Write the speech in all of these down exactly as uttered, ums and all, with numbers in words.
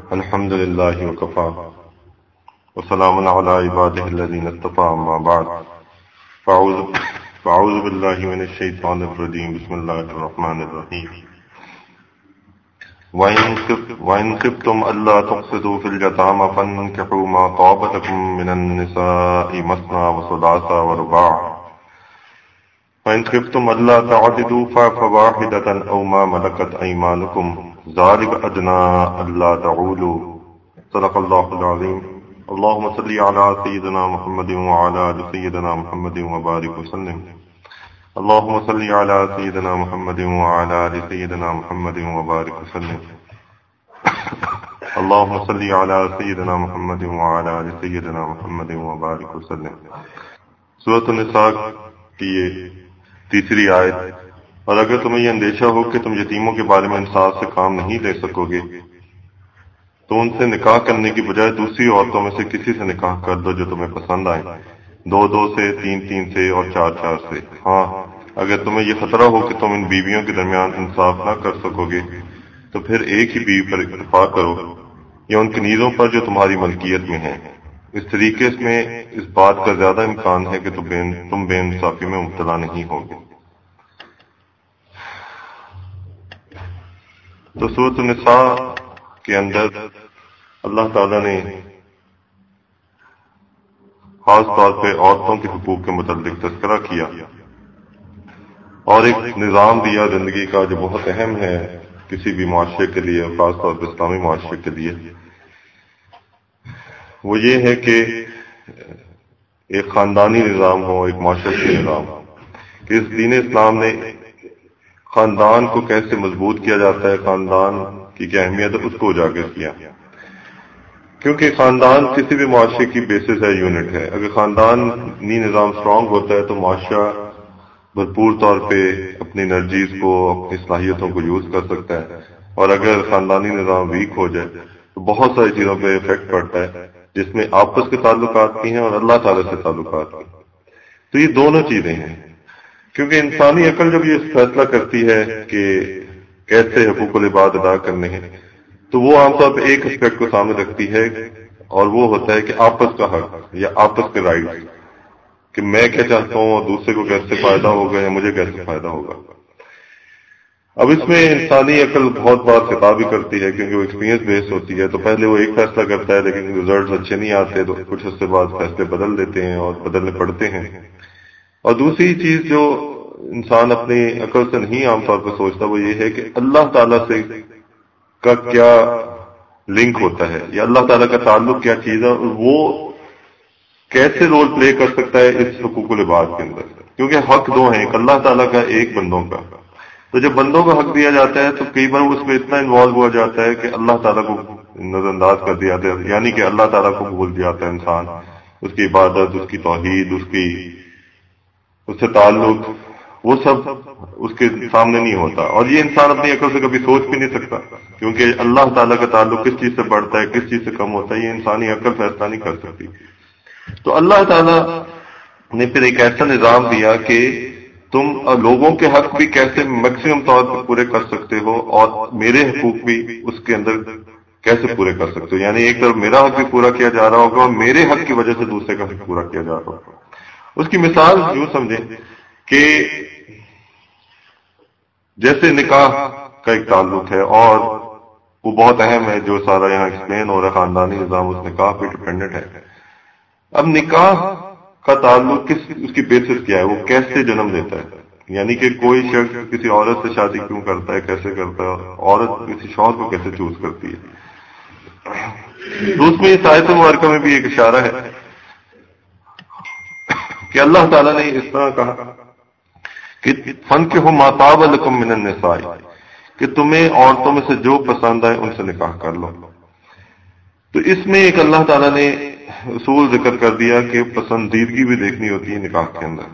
الحمد لله وكفى وسلام على عباده الذين اصطفى أما بعد فأعوذ فأعوذ بالله من الشيطان الرجيم بسم الله الرحمن الرحيم وإن خفتم ألا تقسطوا في اليتامى فانكحوا ما طاب لكم من النساء مثنى وثلاث ورباع فإن خفتم ألا تعدلوا فواحدة أو ما ملكت أيمانكم ذلك أدنى ألا تعولوا صدق الله العظيم اللهم صل على سيدنا محمد وعلى آل سيدنا محمد وبارك وسلم اللهم صل على سيدنا محمد وعلى آل سيدنا محمد وبارك وسلم اللهم صل على سيدنا محمد وعلى آل سيدنا محمد وبارك وسلم۔ سورۃ النساء کی یہ تیسری آیت۔ اور اگر تمہیں یہ اندیشہ ہو کہ تم یتیموں کے بارے میں انصاف سے کام نہیں لے سکو گے تو ان سے نکاح کرنے کی بجائے دوسری عورتوں میں سے کسی سے نکاح کر دو جو تمہیں پسند آئے، دو دو سے، تین تین سے اور چار چار سے۔ ہاں اگر تمہیں یہ خطرہ ہو کہ تم ان بیویوں کے درمیان انصاف نہ کر سکو گے تو پھر ایک ہی بیوی پر اتفاق کرو یا ان کنیزوں پر جو تمہاری ملکیت میں ہیں۔ اس طریقے میں اس بات کا زیادہ امکان ہے کہ تم بے انصافی میں مبتلا نہیں ہوگے۔ تو سورۃ النساء کے اندر اللہ تعالیٰ نے خاص طور پہ عورتوں کے حقوق کے متعلق تذکرہ کیا اور ایک نظام دیا زندگی کا جو بہت اہم ہے کسی بھی معاشرے کے لیے، خاص طور پہ اسلامی معاشرے کے لیے۔ وہ یہ ہے کہ ایک خاندانی نظام ہو، ایک معاشرتی نظام ہو، کہ اس دین اسلام نے خاندان کو کیسے مضبوط کیا جاتا ہے، خاندان کی کیا اہمیت ہے، اس کو اجاگر کیا، کیونکہ خاندان کسی بھی معاشرے کی بیسس ہے، یونٹ ہے۔ اگر خاندانی نظام اسٹرانگ ہوتا ہے تو معاشرہ بھرپور طور پہ اپنی انرجیز کو، اپنی صلاحیتوں کو یوز کر سکتا ہے، اور اگر خاندانی نظام ویک ہو جائے تو بہت ساری چیزوں پہ افیکٹ پڑتا ہے، جس میں آپس کے تعلقات کی ہیں اور اللہ تعالیٰ سے تعلقات کی۔ تو یہ دونوں چیزیں ہیں، کیونکہ انسانی عقل جب یہ فیصلہ کرتی ہے کہ کیسے حقوق العباد ادا کرنے ہیں تو وہ عام طور پہ ایک اسپیکٹ کو سامنے رکھتی ہے، اور وہ ہوتا ہے کہ آپس کا حق یا آپس کے رائٹ، کہ میں کیا چاہتا ہوں اور دوسرے کو کیسے فائدہ ہوگا یا مجھے کیسے فائدہ ہوگا۔ اب اس میں انسانی عقل بہت بار خطا بھی کرتی ہے، کیونکہ وہ ایکسپیرینس بیس ہوتی ہے، تو پہلے وہ ایک فیصلہ کرتا ہے لیکن ریزلٹس اچھے نہیں آتے تو کچھ اس سے بعد فیصلے بدل دیتے ہیں اور بدلنے پڑتے ہیں۔ اور دوسری چیز جو انسان اپنی عقل سے نہیں عام طور پہ سوچتا وہ یہ ہے کہ اللہ تعالیٰ سے کا کیا لنک ہوتا ہے یا اللہ تعالیٰ کا تعلق کیا چیز ہے، اور وہ کیسے رول پلے کر سکتا ہے اس حقوق العباد کے اندر، کیونکہ حق دو ہیں، ایک اللہ تعالیٰ کا، ایک بندوں کا۔ تو جب بندوں کا حق دیا جاتا ہے تو کئی بار اس میں اتنا انوالو ہو جاتا ہے کہ اللہ تعالیٰ کو نظر انداز کر دیا جاتا ہے، یعنی کہ اللہ تعالیٰ کو بھول جاتا ہے انسان، اس کی عبادت، اس کی توحید، اس کی اس سے تعلق، وہ سب اس کے سامنے نہیں ہوتا۔ اور یہ انسان اپنی عقل سے کبھی سوچ بھی نہیں سکتا، کیونکہ اللہ تعالیٰ کا تعلق کس چیز سے بڑھتا ہے، کس چیز سے کم ہوتا ہے، یہ انسانی عقل فیصلہ نہیں کر سکتی۔ تو اللہ تعالیٰ نے پھر ایک ایسا نظام دیا کہ تم لوگوں کے حق بھی کیسے میکسیمم طور پر پورے کر سکتے ہو اور میرے حقوق بھی اس کے اندر کیسے پورے کر سکتے ہو، یعنی ایک طرف میرا حق بھی پورا کیا جا رہا ہوگا اور میرے حق کی وجہ سے دوسرے کا حق پورا کیا جا رہا ہوگا۔ اس کی مثال یوں سمجھیں کہ جیسے نکاح کا ایک تعلق ہے اور وہ بہت اہم ہے، جو سارا یہاں ایکسپلین ہو رہا ہے، خاندانی نظام اس نکاح پہ ڈپینڈنٹ ہے۔ اب نکاح کا تعلق کس اس کی بیسس کیا ہے، وہ کیسے جنم دیتا ہے، یعنی کہ کوئی شخص کسی عورت سے شادی کیوں کرتا ہے، کیسے کرتا ہے، عورت کسی شوہر کو کیسے چوز کرتی ہے۔ تو اس میں اس آیت مبارکہ میں بھی ایک اشارہ ہے کہ اللہ تعالیٰ نے اس طرح کہا کہ فَانكِحُوا مَا طَابَ لَكُم مِّنَ النِّسَاءِ، کہ تمہیں عورتوں میں سے جو پسند آئے ان سے نکاح کر لو۔ تو اس میں ایک اللہ تعالیٰ نے اصول ذکر کر دیا کہ پسندیدگی بھی دیکھنی ہوتی ہے نکاح کے اندر۔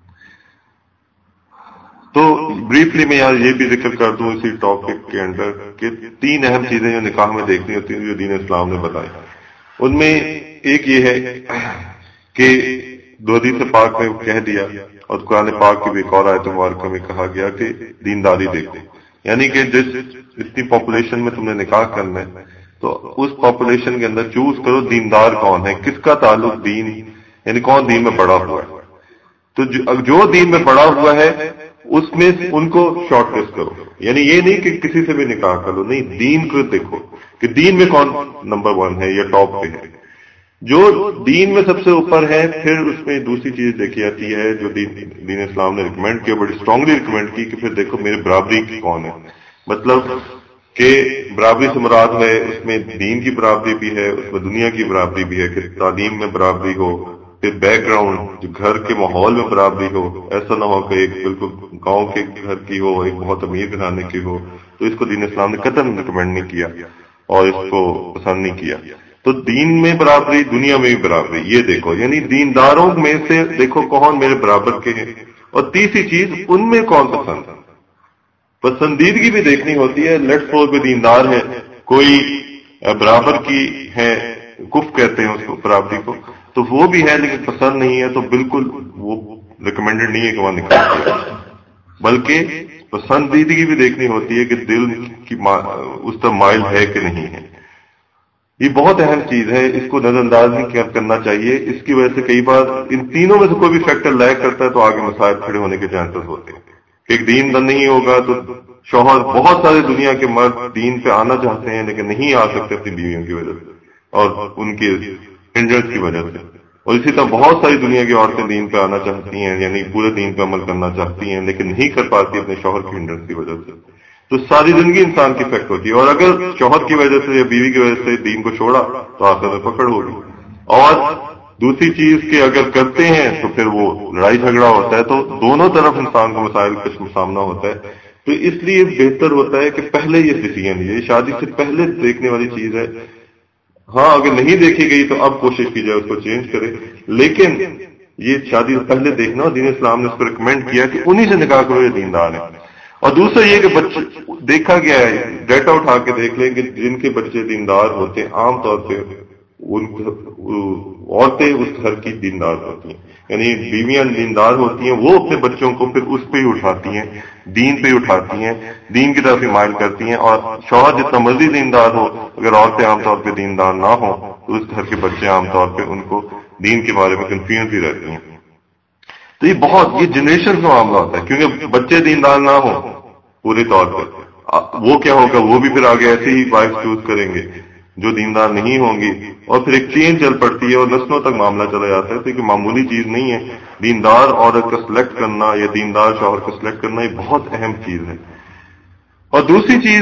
تو بریفلی میں یار یہ بھی ذکر کر دوں اسی ٹاپک کے اندر کہ تین اہم چیزیں جو نکاح میں دیکھنی ہوتی ہیں جو دین اسلام نے بتائی، ان میں ایک یہ ہے کہ دو حدیث پاک میں کہہ دیا اور قرآن پاک کی بھی ایک اور آیت مبارکہ میں کہا گیا کہ دینداری دیکھو، یعنی کہ جس اتنی پاپولیشن میں تم نے نکاح کرنا ہے تو اس پاپولیشن کے اندر چوز کرو دیندار کون ہے، کس کا تعلق دین، یعنی کون دین میں بڑا ہوا ہے. تو جو دین میں بڑا ہوا ہے اس میں ان کو شارٹ لسٹ کرو. یعنی یہ نہیں کہ کسی سے بھی نکاح کر لو، نہیں، دین کو دیکھو کہ دین میں کون نمبر ون ہے یا ٹاپ پہ ہے. جو دین میں سب سے اوپر ہے پھر اس میں دوسری چیز دیکھی جاتی ہے جو دین, دین اسلام نے ریکمینڈ کیا، بڑی اسٹرانگلی ریکمینڈ کی کہ پھر دیکھو میرے برابری کی کون ہے. مطلب کہ برابری سے مراد ہے اس میں دین کی برابری بھی ہے، اس میں دنیا کی برابری بھی ہے، کہ تعلیم میں برابری ہو، پھر بیک گراؤنڈ جو گھر کے ماحول میں برابری ہو. ایسا نہ ہو کہ ایک بالکل گاؤں کے گھر کی ہو، ایک بہت امیر گھرانے کی ہو، تو اس کو دین اسلام نے قطعاً ریکمینڈ نہیں کیا اور اس کو پسند نہیں کیا. تو دین میں برابری، دنیا میں بھی برابری، یہ دیکھو. یعنی دینداروں میں سے دیکھو کون میرے برابر کے ہیں. اور تیسری چیز ان میں کون پسند ہے، پسندیدگی بھی دیکھنی ہوتی ہے. لیٹ فور کوئی دیندار ہے، کوئی برابر کی ہے، کف کہتے ہیں اس کو برابری کو، تو وہ بھی ہے لیکن پسند نہیں ہے، تو بالکل وہ ریکمینڈڈ نہیں ہے کہ وہاں نکال دیا. بلکہ پسندیدگی بھی دیکھنی ہوتی ہے کہ دل کی اس طرح مائل ہے کہ نہیں ہے. یہ بہت اہم چیز ہے، اس کو نظر انداز نہیں کرنا چاہیے. اس کی وجہ سے کئی بار ان تینوں میں سے کوئی بھی فیکٹر لیک کرتا ہے تو آگے مسائل کھڑے ہونے کے چانسز ہوتے ہیں. ایک دین دن نہیں ہوگا تو شوہر، بہت سارے دنیا کے مرد دین پہ آنا چاہتے ہیں لیکن نہیں آ سکتے اپنی بیویوں کی وجہ سے اور ان کے ہنڈرنس کی وجہ سے. اور اسی طرح بہت ساری دنیا کی عورتیں دین پہ آنا چاہتی ہیں، یعنی پورے دین پہ عمل کرنا چاہتی ہیں لیکن نہیں کر پاتی اپنے شوہر کی ہنڈرنس کی وجہ سے. تو ساری زندگی انسان کی افیکٹ ہوتی ہے. اور اگر شوہر کی وجہ سے یا بیوی کی وجہ سے دین کو چھوڑا تو آخر میں پکڑ ہوگی. اور دوسری چیز کہ اگر کرتے ہیں تو پھر وہ لڑائی جھگڑا ہوتا ہے، تو دونوں طرف انسان کو مسائل کا سامنا ہوتا ہے. تو اس لیے بہتر ہوتا ہے کہ پہلے یہ ڈیسیژن یہ شادی سے پہلے دیکھنے والی چیز ہے. ہاں اگر نہیں دیکھی گئی تو اب کوشش کی جائے اس کو چینج کرے، لیکن یہ شادی سے پہلے دیکھنا. دین اسلام نے اس کو ریکمینڈ کیا کہ انہی سے نکاح کرو یہ دیندار ہیں. اور دوسرا یہ کہ بچے دیکھا گیا ہے، ڈیٹا اٹھا کے دیکھ لیں کہ جن کے بچے دیندار ہوتے ہیں عام طور پہ ان عورتیں اس گھر کی دیندار ہوتی ہیں. یعنی بیویاں دیندار ہوتی ہیں، وہ اپنے بچوں کو پھر اس پہ ہی اٹھاتی ہیں، دین پہ ہی اٹھاتی ہیں، دین کی طرف ہی مائل کرتی ہیں. اور شوہر جتنا مرضی دیندار ہو، اگر عورتیں عام طور پہ دیندار نہ ہوں تو اس گھر کے بچے عام طور پہ ان کو دین کے بارے میں کنفیوز ہی رہتی ہیں. تو یہ بہت یہ جنریشن کا معاملہ ہوتا ہے، کیونکہ بچے دیندار نہ ہوں پورے طور پر وہ کیا ہوگا، وہ بھی پھر آگے ایسے ہی وائف چوز کریں گے جو دیندار نہیں ہوں گی، اور پھر ایک چین چل پڑتی ہے اور نسلوں تک معاملہ چلا جاتا ہے. تو یہ معمولی چیز نہیں ہے. دیندار عورت کا سلیکٹ کرنا یا دیندار شوہر کا سلیکٹ کرنا یہ بہت اہم چیز ہے. اور دوسری چیز،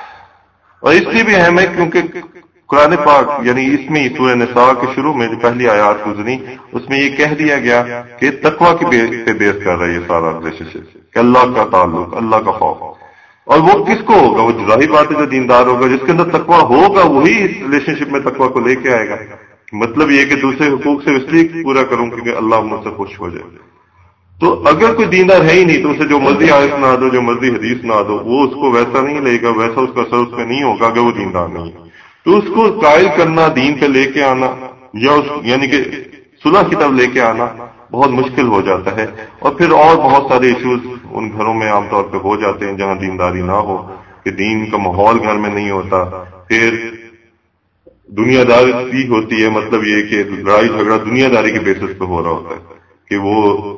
اور اس لیے بھی اہم ہے کیونکہ قرآن پاک یعنی اس میں سورہ نساء کے شروع میں جو پہلی آیات گزری اس میں یہ کہہ دیا گیا کہ تقویٰ کی پہ بیس کر رہا ہے یہ سارا ریلیشن شپ، کہ اللہ کا تعلق، اللہ کا خوف. اور وہ کس کو ہوگا؟ وہ ظاہر بات ہے جو دیندار ہوگا، جس کے اندر تقویٰ ہوگا وہی اس ریلیشن شپ میں تقویٰ کو لے کے آئے گا. مطلب یہ کہ دوسرے حقوق سے اس لیے پورا کروں کہ اللہ مجھ سے خوش ہو جائے. تو اگر کوئی دیندار ہے ہی نہیں تو اسے جو مرضی آیت سنا دو، جو مرضی حدیث سنا دو، وہ اس کو ویسا نہیں لے گا، ویسا اس کا اثر اس پہ نہیں ہوگا اگر وہ دیندار نہیں. تو اس کو قائل کرنا، دین پہ لے کے آنا یا اس یعنی کہ صلح کی طرف لے کے آنا بہت مشکل ہو جاتا ہے. اور پھر اور بہت سارے ایشوز ان گھروں میں عام طور پہ ہو جاتے ہیں جہاں دینداری نہ ہو، کہ دین کا ماحول گھر میں نہیں ہوتا. پھر دنیا داری ہوتی ہے، مطلب یہ کہ لڑائی جھگڑا دنیا داری کے بیسس پہ ہو رہا ہوتا ہے کہ وہ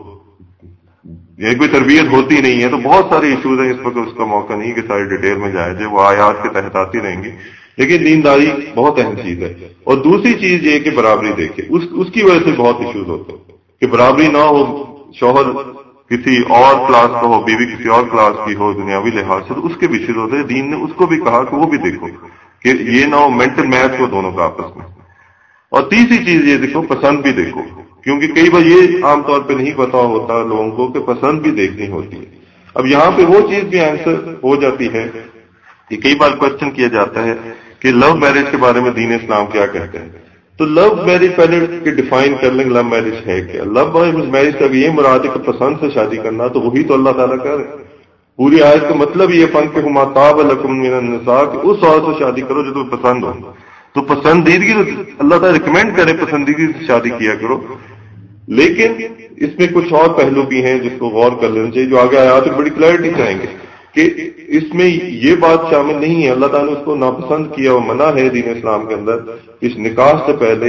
یعنی کوئی تربیت ہوتی نہیں ہے. تو بہت سارے ایشوز ہیں، اس وقت اس کا موقع نہیں کہ ساری ڈیٹیل میں جائے جائے، وہ آیات کے تحت آتی رہیں گی. لیکن دینداری بہت اہم چیز ہے. اور دوسری چیز یہ کہ برابری دیکھے، اس اس کی وجہ سے بہت ایشوز ہوتے ہیں کہ برابری نہ ہو، شوہر کسی اور کلاس کا ہو، بیوی کسی اور کلاس کی ہو دنیاوی لحاظ سے، تو اس کے بھی ایشوز ہوتے ہیں. دین نے اس کو بھی کہا کہ وہ بھی دیکھو کہ یہ نہ ہو مینٹل میچ ہو دونوں کا آپس میں. اور تیسری چیز یہ دیکھو، پسند بھی دیکھو، کیونکہ کئی بار یہ عام طور پہ نہیں پتا ہوتا لوگوں کو کہ پسند بھی دیکھنی ہوتی ہے. اب یہاں پہ وہ چیز بھی آنسر ہو جاتی ہے کہ کئی بار کوشچن کیا جاتا ہے کہ لو میرج کے بارے میں دین اسلام کیا کہتے ہیں. تو لو میرج پہلے کہ ڈیفائن کر لیں لو میرج ہے کیا. لو میرج کا یہ مراد ہے کہ پسند سے شادی کرنا، تو وہی تو اللہ تعالیٰ کہہ رہے ہیں. پوری آیت کا مطلب یہ فن کہ ہما طاب لکم من النساء کہ اس عورت سے شادی کرو جو تمہیں پسند ہو. تو پسندیدگی اللہ تعالیٰ ریکمینڈ کرے پسندیدگی سے شادی کیا کرو. لیکن اس میں کچھ اور پہلو بھی ہیں جس کو غور کر لینا چاہیے، جو آگے آیات میں بڑی کلیئرٹی چاہیں گے. کہ اس میں یہ بات شامل نہیں ہے، اللہ تعالیٰ نے اس کو ناپسند کیا اور منع ہے دین اسلام کے اندر اس نکاح سے پہلے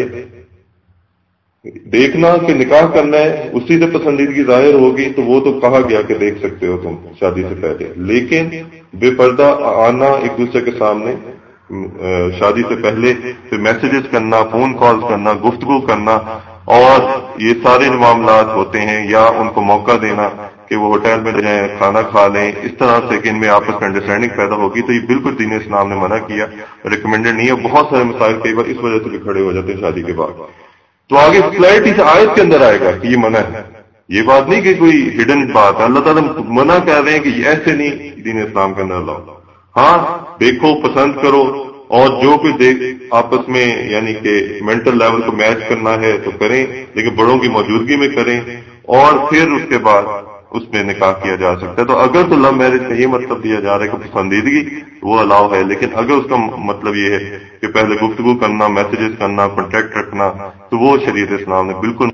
دیکھنا کہ نکاح کرنا ہے، اسی سے پسندیدگی ظاہر ہوگی تو وہ تو کہا گیا کہ دیکھ سکتے ہو تم شادی سے پہلے، لیکن بے پردہ آنا ایک دوسرے کے سامنے شادی سے پہلے پھر میسیجز کرنا، فون کالز کرنا، گفتگو کرنا اور یہ سارے معاملات ہوتے ہیں، یا ان کو موقع دینا کہ وہ ہوٹل میں جائیں کھانا کھا لیں، اس طرح سے کہ ان میں آپس میں انڈرسٹینڈنگ پیدا ہوگی، تو یہ بالکل دین اسلام نے منع کیا، ریکمینڈڈ نہیں ہے۔ بہت سارے مسائل کئی بار اس وجہ سے بھی کھڑے ہو جاتے ہیں شادی کے بعد، تو آگے کلیئرٹی سے آیت کے اندر آئے گا کہ یہ منع ہے، یہ بات نہیں کہ کوئی ہڈن بات ہے، اللہ تعالیٰ منع کر رہے ہیں کہ یہ ایسے نہیں دین اسلام کے اندر لاؤ۔ ہاں دیکھو، پسند کرو، اور جو کوئی دیکھ آپس میں یعنی کہ مینٹل لیول کو میچ کرنا ہے تو کریں، لیکن بڑوں کی موجودگی میں کریں، اور پھر اس کے بعد اس میں نکاح کیا جا سکتا ہے۔ تو اگر تو لو میرج کا یہ مطلب دیا جا رہا ہے کہ پسندیدگی وہ الاؤ ہے، لیکن اگر اس کا مطلب یہ ہے کہ پہلے گفتگو کرنا، میسیجز کرنا، کانٹیکٹ رکھنا، تو وہ شریعت اسلام نے بالکل۔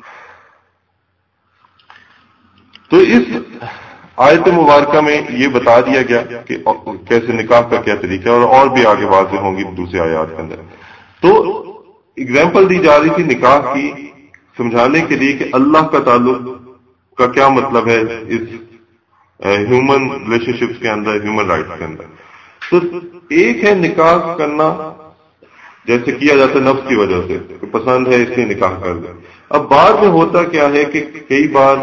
تو اس آیت مبارکہ میں یہ بتا دیا گیا کہ کیسے نکاح کا کیا طریقہ ہے، اور اور بھی آگے واضح ہوں گی دوسرے آیات کے اندر۔ تو اگزامپل دی جا رہی تھی نکاح کی سمجھانے کے لیے کہ اللہ کا تعلق کا کیا مطلب ہے اس ہیومن ریلیشن شپس کے اندر، ہیومن رائٹس کے اندر۔ تو ایک ہے نکاح کرنا جیسے کیا جاتا ہے نفس کی وجہ سے، پسند ہے اس لیے نکاح کر دیں۔ اب بعد میں ہوتا کیا ہے کہ کئی بار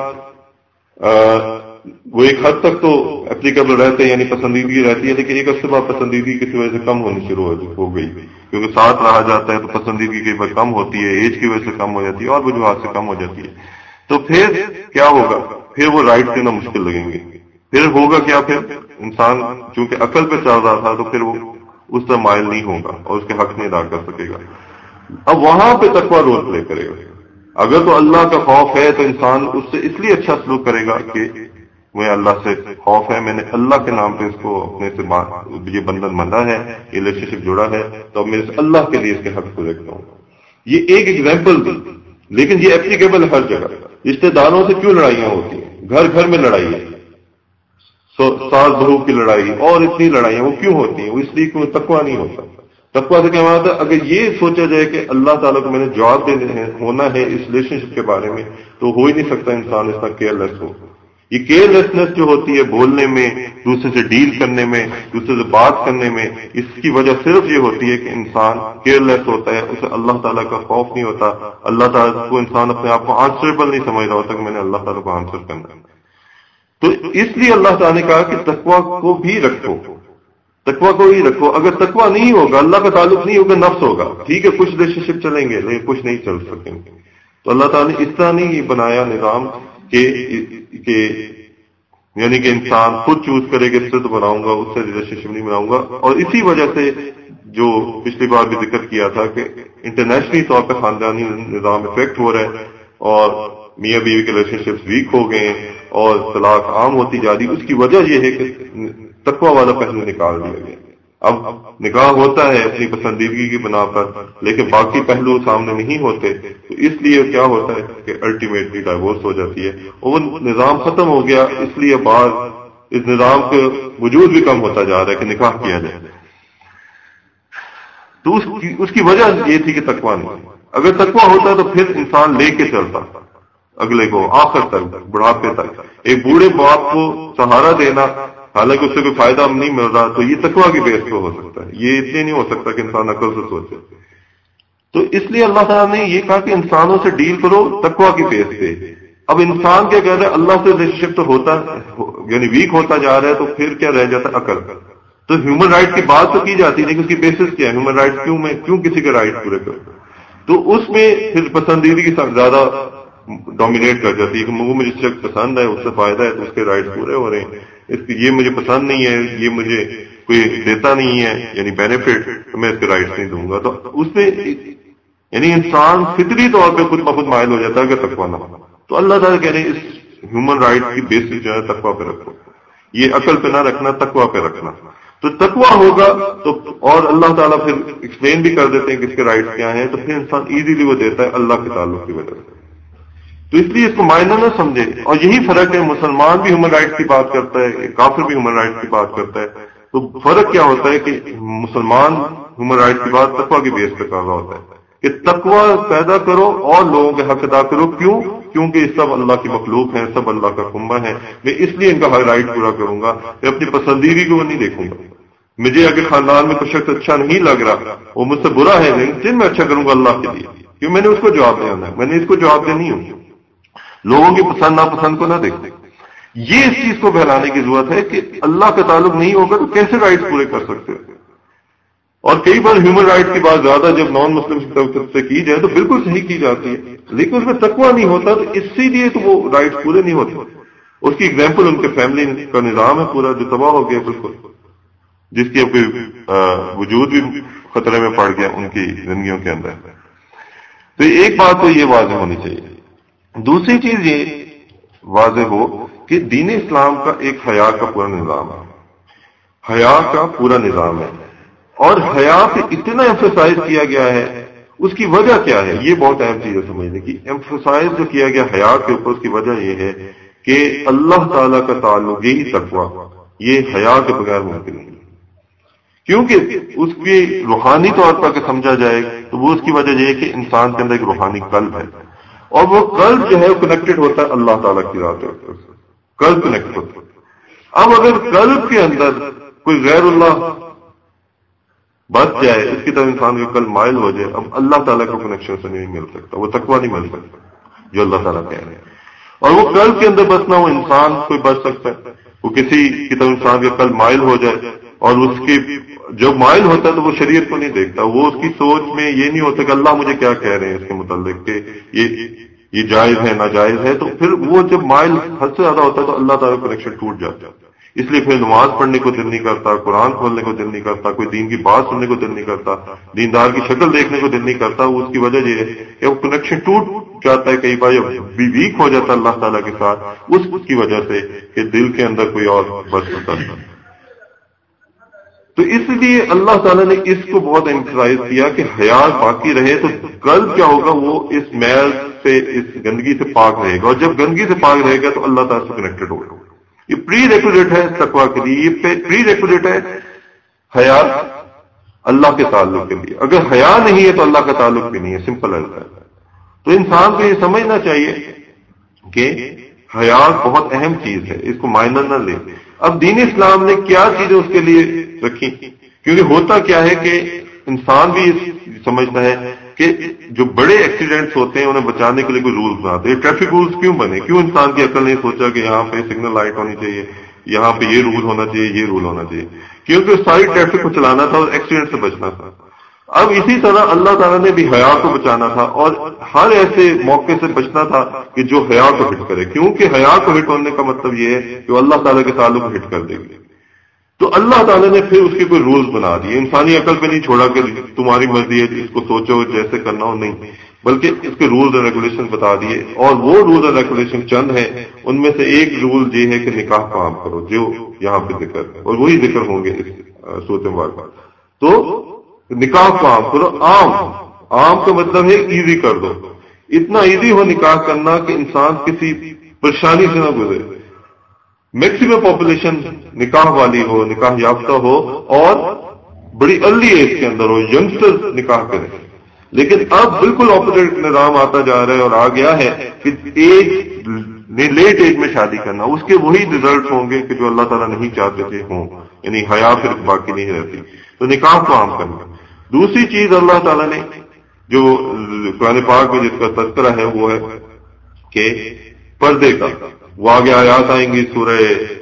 وہ ایک حد تک تو اپلیکیبل رہتے ہیں، یعنی پسندیدگی رہتی ہے، لیکن ایک عرصے بعد پسندیدگی کسی وجہ سے کم ہونی شروع ہو گئی، کیونکہ ساتھ رہا جاتا ہے تو پسندیدگی کئی بار کم ہوتی ہے، ایج کی وجہ سے کم ہو جاتی ہے، اور وجوہات سے کم ہو جاتی ہے۔ تو پھر کیا ہوگا؟ پھر وہ رائٹ دینا مشکل لگیں گے۔ پھر ہوگا کیا؟ پھر انسان چونکہ عقل پہ چل رہا تھا تو پھر وہ اس طرح مائل نہیں ہوگا اور اس کے حق نہیں ادا کر سکے گا۔ اب وہاں پہ تقویٰ رول پلے کرے گا۔ اگر تو اللہ کا خوف ہے تو انسان اس سے اس لیے اچھا سلوک کرے گا کہ مجھے اللہ سے خوف ہے، میں نے اللہ کے نام پہ اس کو اپنے سے یہ بندھن بندھا ہے، یہ ریلیشن شپ جڑا ہے، تو اب میرے سے اللہ کے لیے اس کے حق کو دیکھتا ہوں۔ یہ ایک ایگزامپل دی، لیکن یہ اپلیکیبل ہر جگہ۔ رشتے داروں سے کیوں لڑائیاں ہوتی ہیں؟ گھر گھر میں لڑائی ہے، ساس بہو کی لڑائی اور اتنی لڑائیاں وہ کیوں ہوتی ہیں؟ وہ اس لیے کہ تقویٰ نہیں ہوتا۔ تقویٰ سے کیا مطلب ہے؟ اگر یہ سوچا جائے کہ اللہ تعالیٰ کو میں نے جواب دینے ہونا ہے اس ریلیشن شپ کے بارے میں، تو ہو ہی نہیں سکتا انسان اس طرح کیئر لیس ہو۔ یہ کیئر لیسنس جو ہوتی ہے بولنے میں، دوسرے سے ڈیل کرنے میں، دوسرے سے بات کرنے میں، اس کی وجہ صرف یہ ہوتی ہے کہ انسان کیئر لیس ہوتا ہے، اسے اللہ تعالیٰ کا خوف نہیں ہوتا، اللہ تعالیٰ کو انسان اپنے آپ کو آنسریبل نہیں سمجھ رہا ہوتا کہ میں نے اللہ تعالیٰ کو آنسر کرنا ہے۔ تو اس لیے اللہ تعالیٰ نے کہا کہ تقویٰ کو بھی رکھو، تقویٰ کو ہی رکھو۔ اگر تقویٰ نہیں ہوگا، اللہ کا تعلق نہیں ہوگا، نفس ہوگا، ٹھیک ہے کچھ ریلیشن شپ چلیں گے لیکن کچھ نہیں چل سکیں گے۔ تو اللہ تعالیٰ نے اس طرح نہیں بنایا نظام کہ کہ یعنی کہ انسان خود چوز کرے کہ اس سے تو بناؤں گا، اس سے ریلیشن شپ نہیں بناؤں گا۔ اور اسی وجہ سے جو پچھلی بار بھی ذکر کیا تھا کہ انٹرنیشنلی طور پہ خاندانی نظام افیکٹ ہو رہا ہے اور میاں بیوی کے ریلیشن شپس ویک ہو گئے ہیں اور طلاق عام ہوتی جا رہی، اس کی وجہ یہ ہے کہ تقویٰ والا پہلو نکال دیا گیا۔ اب نکاح ہوتا ہے اپنی پسندیدگی کی بنا پر، لیکن باقی پہلو سامنے نہیں ہوتے، تو اس لیے کیا ہوتا ہے کہ الٹیمیٹلی ڈائیورس ہو جاتی ہے، اور وہ نظام ختم ہو گیا۔ اس لیے بعد اس نظام کا وجود بھی کم ہوتا جا رہا ہے کہ نکاح کیا جائے۔ تو اس کی اس کی وجہ یہ تھی کہ تقویٰ نہیں۔ اگر تقویٰ ہوتا تو پھر انسان لے کے چلتا اگلے کو آخر تک، بڑھاپے تک۔ ایک بوڑھے باپ کو سہارا دینا، حالانکہ اس سے کوئی فائدہ نہیں مل رہا، تو یہ تقویٰ کی بیس پہ ہو سکتا ہے، یہ اتنے نہیں ہو سکتا کہ انسان عقل سے سوچے۔ تو اس لیے اللہ تعالیٰ نے یہ کہا کہ انسانوں سے ڈیل کرو تقویٰ کی بیس پہ۔ اب انسان کیا کہہ رہا ہے؟ اللہ سے ریلیشن شپ تو ہوتا یعنی ویک ہوتا جا رہا ہے، تو پھر کیا رہ جاتا ہے؟ عقل۔ تو ہیومن رائٹ کی بات تو کی جاتی ہے، لیکن اس کی بیسس کیا ہے؟ ہیومن رائٹ کیوں میں کیوں کسی کے رائٹ پورے کروں؟ تو اس میں پھر پسندیدگی زیادہ ڈومینیٹ کر جاتی ہے کہ مجھے جس شخص پسند ہے، اس سے فائدہ ہے تو اس کے رائٹس پورے ہو رہے ہیں، اس کی یہ مجھے پسند نہیں ہے، یہ مجھے کوئی دیتا نہیں ہے یعنی بینیفٹ، تو میں اس کے رائٹس نہیں دوں گا۔ تو اس میں یعنی انسان فطری طور پہ خود بخود مائل ہو جاتا ہے اگر تقویٰ نہ ہو۔ تو اللہ تعالیٰ کہہ رہے ہیں اس ہیومن رائٹ کی بیسس جو ہے تقویٰ پہ رکھو، یہ عقل پہ نہ رکھنا، تقویٰ پہ رکھنا۔ تو تقویٰ ہوگا تو اور اللہ تعالیٰ پھر ایکسپلین بھی کر دیتے ہیں کہ اس کے رائٹس کیا ہیں، تو پھر انسان ایزیلی وہ دیتا ہے اللہ کے تعلق کی وجہ سے۔ تو اس لیے اس کو معنی نہ سمجھے. اور یہی فرق ہے، مسلمان بھی ہیومن رائٹس کی بات کرتا ہے، کافر بھی ہیومن رائٹس کی بات کرتا ہے. تو فرق کیا ہوتا ہے کہ مسلمان ہیومن رائٹس کی بات تقویٰ کی بیس پہ کر رہا ہوتا ہے کہ تقویٰ پیدا کرو اور لوگوں کے حق ادا کرو. کیوں؟ کیونکہ یہ سب اللہ کی مخلوق ہیں، سب اللہ کا کنبہ ہے. میں اس لیے ان کا حق رائٹ پورا کروں گا، میں اپنی پسندیدگی کو نہیں دیکھوں گا. مجھے اگر خاندان میں کوئی شخص اچھا نہیں لگ رہا، وہ مجھ سے برا ہے، لیکن میں اچھا کروں گا اللہ کے لیے، کیوں میں نے اس کو جواب دینا ہے، میں نے اس کو جواب دینی ہوں. لوگوں کی پسند ناپسند کو نہ دیکھتے. یہ اس چیز کو بہلانے کی ضرورت ہے کہ اللہ کا تعلق نہیں ہوگا تو کیسے رائٹس پورے کر سکتے ہیں. اور کئی بار ہیومن رائٹس کی بات زیادہ جب نان مسلم کی طرف سے کی جائے تو بالکل صحیح کی جاتی ہے، لیکن اس میں تقویٰ نہیں ہوتا تو اسی لیے تو وہ رائٹس پورے نہیں ہوتے. اس کی ایگزامپل ان کے فیملی کا نظام ہے پورا جو تباہ ہو گیا بالکل، جس کی اب وجود بھی خطرے میں پڑ گیا ان کی زندگیوں کے اندر. تو ایک بات تو یہ واضح ہونی چاہیے. دوسری چیز یہ واضح ہو کہ دین اسلام کا ایک حیا کا پورا نظام ہے، حیا کا پورا نظام ہے. اور حیا پہ اتنا ایمفسائز کیا گیا ہے، اس کی وجہ کیا ہے؟ یہ بہت اہم چیز ہے سمجھنے کی. ایمفسائز جو کیا گیا حیا کے اوپر، اس کی وجہ یہ ہے کہ اللہ تعالیٰ کا تعلق، یہی تقویٰ، یہ حیا کے بغیر ممکن نہیں. کیونکہ اس کی روحانی طور پر اگر سمجھا جائے تو وہ اس کی وجہ یہ ہے کہ انسان کے اندر ایک روحانی قلب ہے، اور وہ قلب جو ہے وہ کنیکٹڈ ہوتا ہے اللہ تعالیٰ کی ذات سے. قلب کنیکٹ ہوتا ہے. اب اگر قلب کے اندر کوئی غیر اللہ بچ جائے، اس کی طرف انسان کا قلب مائل ہو جائے، اب اللہ تعالیٰ کا کنیکشن سے نہیں مل سکتا، وہ تقویٰ نہیں مل سکتا جو اللہ تعالیٰ کہہ رہے ہیں. اور وہ قلب کے اندر بسنا، وہ انسان کوئی بچ سکتا ہے. وہ کسی کی طرف انسان کا قلب مائل ہو جائے، اور اس کی جب مائل ہوتا ہے تو وہ شریعت کو نہیں دیکھتا، وہ اس کی سوچ میں یہ نہیں ہوتا کہ اللہ مجھے کیا کہہ رہے ہیں اس کے متعلق، کہ یہ یہ جائز ہے ناجائز ہے. تو پھر وہ جب مائل حد سے زیادہ ہوتا ہے تو اللہ تعالیٰ کا کنیکشن ٹوٹ جاتا ہے. اس لیے پھر نماز پڑھنے کو دل نہیں کرتا، قرآن کھولنے کو دل نہیں کرتا، کوئی دین کی بات سننے کو دل نہیں کرتا، دیندار کی شکل دیکھنے کو دل نہیں کرتا. اس کی وجہ یہ ہے کہ وہ کنیکشن ٹوٹ جاتا ہے، کئی بار بھی ویک ہو جاتا ہے اللہ تعالیٰ کے ساتھ، اس کی وجہ سے کہ دل کے اندر کوئی اور بس ہوتا ہے. تو اس لیے اللہ تعالیٰ نے اس کو بہت ایمفسائز کیا کہ حیا باقی رہے تو قلب کیا ہوگا، وہ اس میل سے، اس گندگی سے پاک رہے گا. اور جب گندگی سے پاک رہے گا تو اللہ تعالیٰ سے کنیکٹڈ ہوگا. یہ پری ریکوزٹ ہے تقویٰ کے لیے، یہ پری ریکوزٹ ہے حیا اللہ کے تعلق کے لیے. اگر حیا نہیں ہے تو اللہ کا تعلق بھی نہیں ہے، سمپل ایسا ہے. تو انسان کو یہ سمجھنا چاہیے کہ حیا بہت اہم چیز ہے، اس کو مائنر نہ لے. اب دین اسلام نے کیا چیزیں اس کے لیے رکھی؟ کیونکہ ہوتا کیا ہے کہ انسان بھی سمجھتا ہے کہ جو بڑے ایکسیڈنٹس ہوتے ہیں انہیں بچانے کے لیے کوئی رولز بناتے ہیں. ٹریفک رولز کیوں بنے؟ کیوں انسان کی عقل نہیں سوچا کہ یہاں پہ سگنل لائٹ ہونی چاہیے، یہاں پہ یہ رول ہونا چاہیے، یہ رول ہونا چاہیے؟ کیونکہ ساری ٹریفک کو چلانا تھا اور ایکسیڈنٹ سے بچنا تھا. اب اسی طرح اللہ تعالیٰ نے بھی حیا کو بچانا تھا اور ہر ایسے موقع سے بچنا تھا کہ جو حیا کو ہٹ کرے. کیونکہ حیا کو ہٹ ہونے کا مطلب یہ ہے کہ وہ اللہ تعالیٰ کے تعلق کو ہٹ کر دے گی. تو اللہ تعالیٰ نے پھر اس کے کوئی رولز بنا دیے. انسانی عقل پہ نہیں چھوڑا کہ تمہاری مرضی ہے اس کو سوچو جیسے کرنا ہو، نہیں، بلکہ اس کے رولز اینڈ ریگولیشن بتا دیے. اور وہ رولز اینڈ ریگولیشن چند ہیں، ان میں سے ایک رول یہ ہے کہ نکاح کو عام کرو، جو یہاں پہ ذکر ہے، اور وہی ذکر ہوں گے اس سورۃ مبارکہ. تو نکاح کو عام کرو. عام عام کا مطلب ہے ایزی کر دو، اتنا ایزی ہو نکاح کرنا کہ انسان کسی پریشانی سے نہ گزرے. میکسیمم پاپولیشن نکاح والی ہو، نکاح یافتہ ہو، اور بڑی ارلی ایج کے اندر ہو، ینگسٹر نکاح کریں. لیکن اب بالکل اپوزٹ نظام آتا جا رہا ہے اور آ گیا ہے کہ ایج لیٹ ایج میں شادی کرنا، اس کے وہی ریزلٹ ہوں گے کہ جو اللہ تعالیٰ نہیں چاہتے تھے ہوں، یعنی حیا پھر باقی نہیں رہتی. تو نکاح کو عام کرنا. دوسری چیز اللہ تعالیٰ نے جو قرآن پاک میں جس کا تذکرہ ہے وہ ہے کہ پردے کا. وہ آگے آیات آئیں گی، سورہ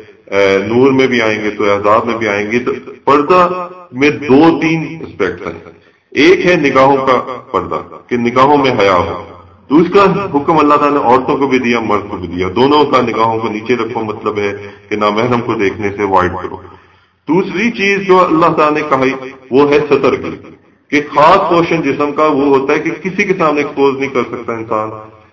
نور میں بھی آئیں گے، سورہ احزاب میں بھی آئیں گے. تو پردہ میں دو تین اسپیکٹس ہیں. ایک ہے نگاہوں کا پردہ کہ نگاہوں میں حیا ہو. تو اس کا حکم اللہ تعالیٰ نے عورتوں کو بھی دیا، مرد کو بھی دیا. دونوں کا نگاہوں کو نیچے رکھو، مطلب ہے کہ نامحرم کو دیکھنے سے وائڈ کرو. دوسری چیز جو اللہ تعالیٰ نے کہی وہ ہے ستر کی، کہ خاص پورشن جسم کا وہ ہوتا ہے کہ کسی کے سامنے ایکسپوز نہیں کر سکتا انسان.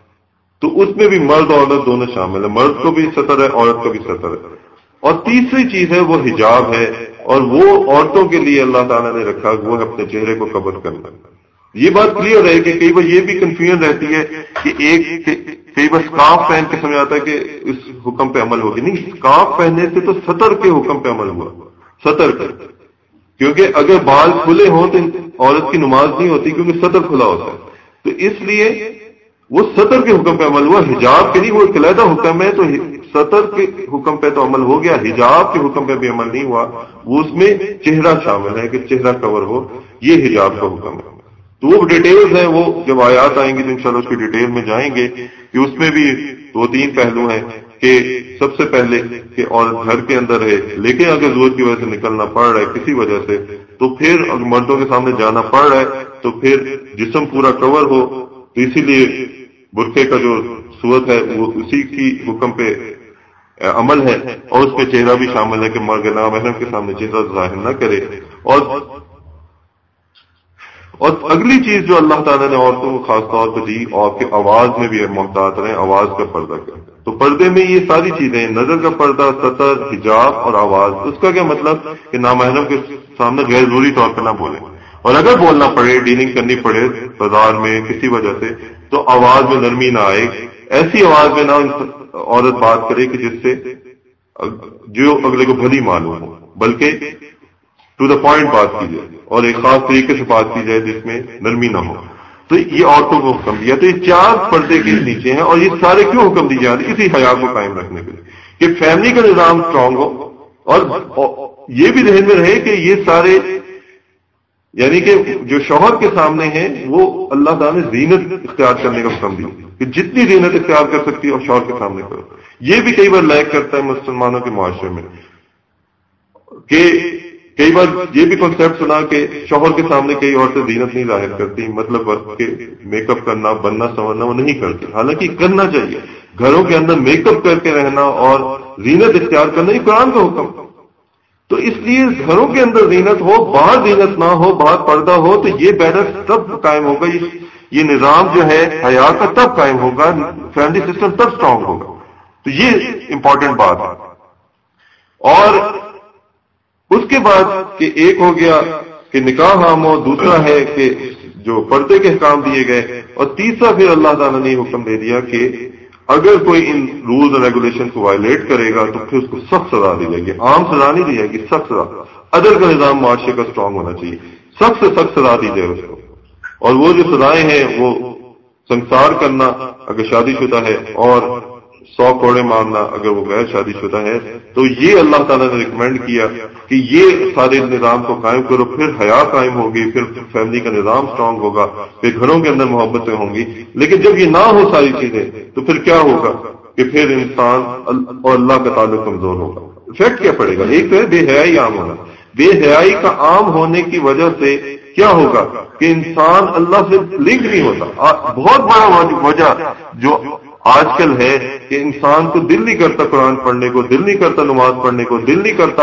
تو اس میں بھی مرد اور عورت دونوں شامل ہیں، مرد کو بھی ستر ہے، عورت کو بھی ستر ہے. اور تیسری چیز ہے وہ حجاب ہے، اور وہ عورتوں کے لیے اللہ تعالیٰ نے رکھا وہ ہے اپنے چہرے کو کور کرنا. یہ بات کلیئر ہے کہ کئی بار یہ بھی کنفیوژن رہتی ہے کہ ایک کئی بار اسکارف پہن کے سمجھ آتا ہے کہ اس حکم پہ عمل ہوگی. نہیں، اسکارف پہننے سے تو سطر کے حکم پہ عمل ہوا، سطر کے. کیونکہ اگر بال کھلے ہوں تو عورت کی نماز نہیں ہوتی کیونکہ سطر کھلا ہوتا ہے. تو اس لیے وہ سطر کے حکم پہ عمل ہوا، حجاب کے نہیں. وہ ایک علیحدہ حکم ہے، تو سطر کے حکم پہ تو عمل ہو گیا، حجاب کے حکم پہ بھی عمل نہیں ہوا. وہ اس میں چہرہ شامل ہے کہ چہرہ کور ہو، یہ حجاب کا حکم ہے. تو وہ ڈیٹیلز ہیں، وہ جب آیات آئیں گی تو انشاءاللہ اس کی ڈیٹیل میں جائیں گے کہ اس میں بھی دو تین پہلو ہیں کہ سب سے پہلے کہ عورت گھر کے اندر ہے، لیکن اگر ضرورت کی وجہ سے نکلنا پڑ رہا ہے کسی وجہ سے، تو پھر اگر مردوں کے سامنے جانا پڑ رہا ہے تو پھر جسم پورا کور ہو. تو اسی لیے برقعے کا جو صورت ہے وہ اسی کی حکم پہ عمل ہے، اور اس میں چہرہ بھی شامل ہے کہ مرد نامحرم کے سامنے چہرہ ظاہر نہ کرے. اور اور اگلی چیز جو اللہ تعالیٰ نے عورتوں کو خاص طور پہ دی، اور کہ آواز میں بھی محتاط رہیں، آواز کا پردہ کریں. تو پردے میں یہ ساری چیزیں، نظر کا پردہ، سطر، حجاب اور آواز. اس کا کیا مطلب کہ نامحرم کے سامنے غیر ضروری طور پہ نہ بولیں، اور اگر بولنا پڑے، ڈیلنگ کرنی پڑے بازار میں کسی وجہ سے، تو آواز میں نرمی نہ آئے. ایسی آواز میں نہ عورت بات کرے کہ جس سے جو اگلے کو بھلی معلوم ہو، بلکہ ٹو دا پوائنٹ بات کی جائے اور ایک خاص طریقے سے بات کی جائے جس میں نرمی نہ ہو. تو یہ عورتوں کو حکم دیا. تو یہ چار پردے کے نیچے ہیں، اور یہ سارے کیوں حکم دی جا رہی؟ اسی حیا کو قائم رکھنے کے لیے کہ فیملی کا نظام اسٹرانگ ہو. اور یہ بھی ذہن میں رہے کہ یہ سارے یعنی کہ جو شوہر کے سامنے ہیں وہ اللہ تعالیٰ نے زینت اختیار کرنے کا حکم دیا کہ جتنی زینت اختیار کر سکتی ہے اور شوہر کے سامنے کرو. یہ بھی کئی بار لیک کرتا ہے مسلمانوں کے معاشرے میں کہ کئی بار یہ بھی کنسیپٹ سنا کہ شوہر کے سامنے کئی عورتیں زینت نہیں ظاہر کرتی، مطلب کہ میک اپ کرنا، بننا سنورنا وہ نہیں کرتی. حالانکہ کرنا چاہیے، گھروں کے اندر میک اپ کر کے رہنا اور زینت اختیار کرنا یہ قرآن کا حکم. تو اس لیے گھروں کے اندر زینت ہو، باہر زینت نہ ہو، باہر پردہ ہو، تو یہ بیلنس تب قائم ہوگا، یہ نظام جو ہے حیا کا تب قائم ہوگا، فیملی سسٹم تب اسٹرانگ ہوگا. تو یہ امپورٹنٹ بات ہے. اور اس کے بعد کہ ایک ہو گیا کہ نکاح عام ہو، دوسرا ہے کہ جو پردے کے احکام دیے گئے، اور تیسرا پھر اللہ تعالیٰ نے حکم دے دیا کہ اگر کوئی ان رولز اور ریگولیشن کو وائلیٹ کرے گا تو پھر اس کو سخت سزا دی جائے گی. عام سزا نہیں دی جائے گی، سخت سزا. عدل کا نظام معاشرے کا اسٹرانگ ہونا چاہیے، سخت سے سخت سزا دی جائے اس کو. اور وہ جو سزائیں ہیں وہ سنسار کرنا اگر شادی شدہ ہے، اور سو کوڑے مارنا اگر وہ غیر شادی شدہ ہے. تو یہ اللہ تعالیٰ نے ریکمینڈ کیا کہ یہ سارے نظام کو قائم کرو، پھر حیا قائم ہوگی، پھر فیملی کا نظام اسٹرانگ ہوگا، پھر گھروں کے اندر محبتیں ہوں گی. لیکن جب یہ نہ ہو ساری چیزیں تو پھر کیا ہوگا کہ پھر انسان اور اللہ کا تعلق کمزور ہوگا. افیکٹ کیا پڑے گا؟ ایک تو ہے بے حیائی عام ہونا. بے حیائی کا عام ہونے کی وجہ سے کیا ہوگا کہ انسان اللہ سے لنک نہیں ہوتا. بہت بڑا وجہ جو آج کل ہے کہ انسان کو دل نہیں کرتا قرآن پڑھنے کو، دل نہیں کرتا نماز پڑھنے کو، دل نہیں کرتا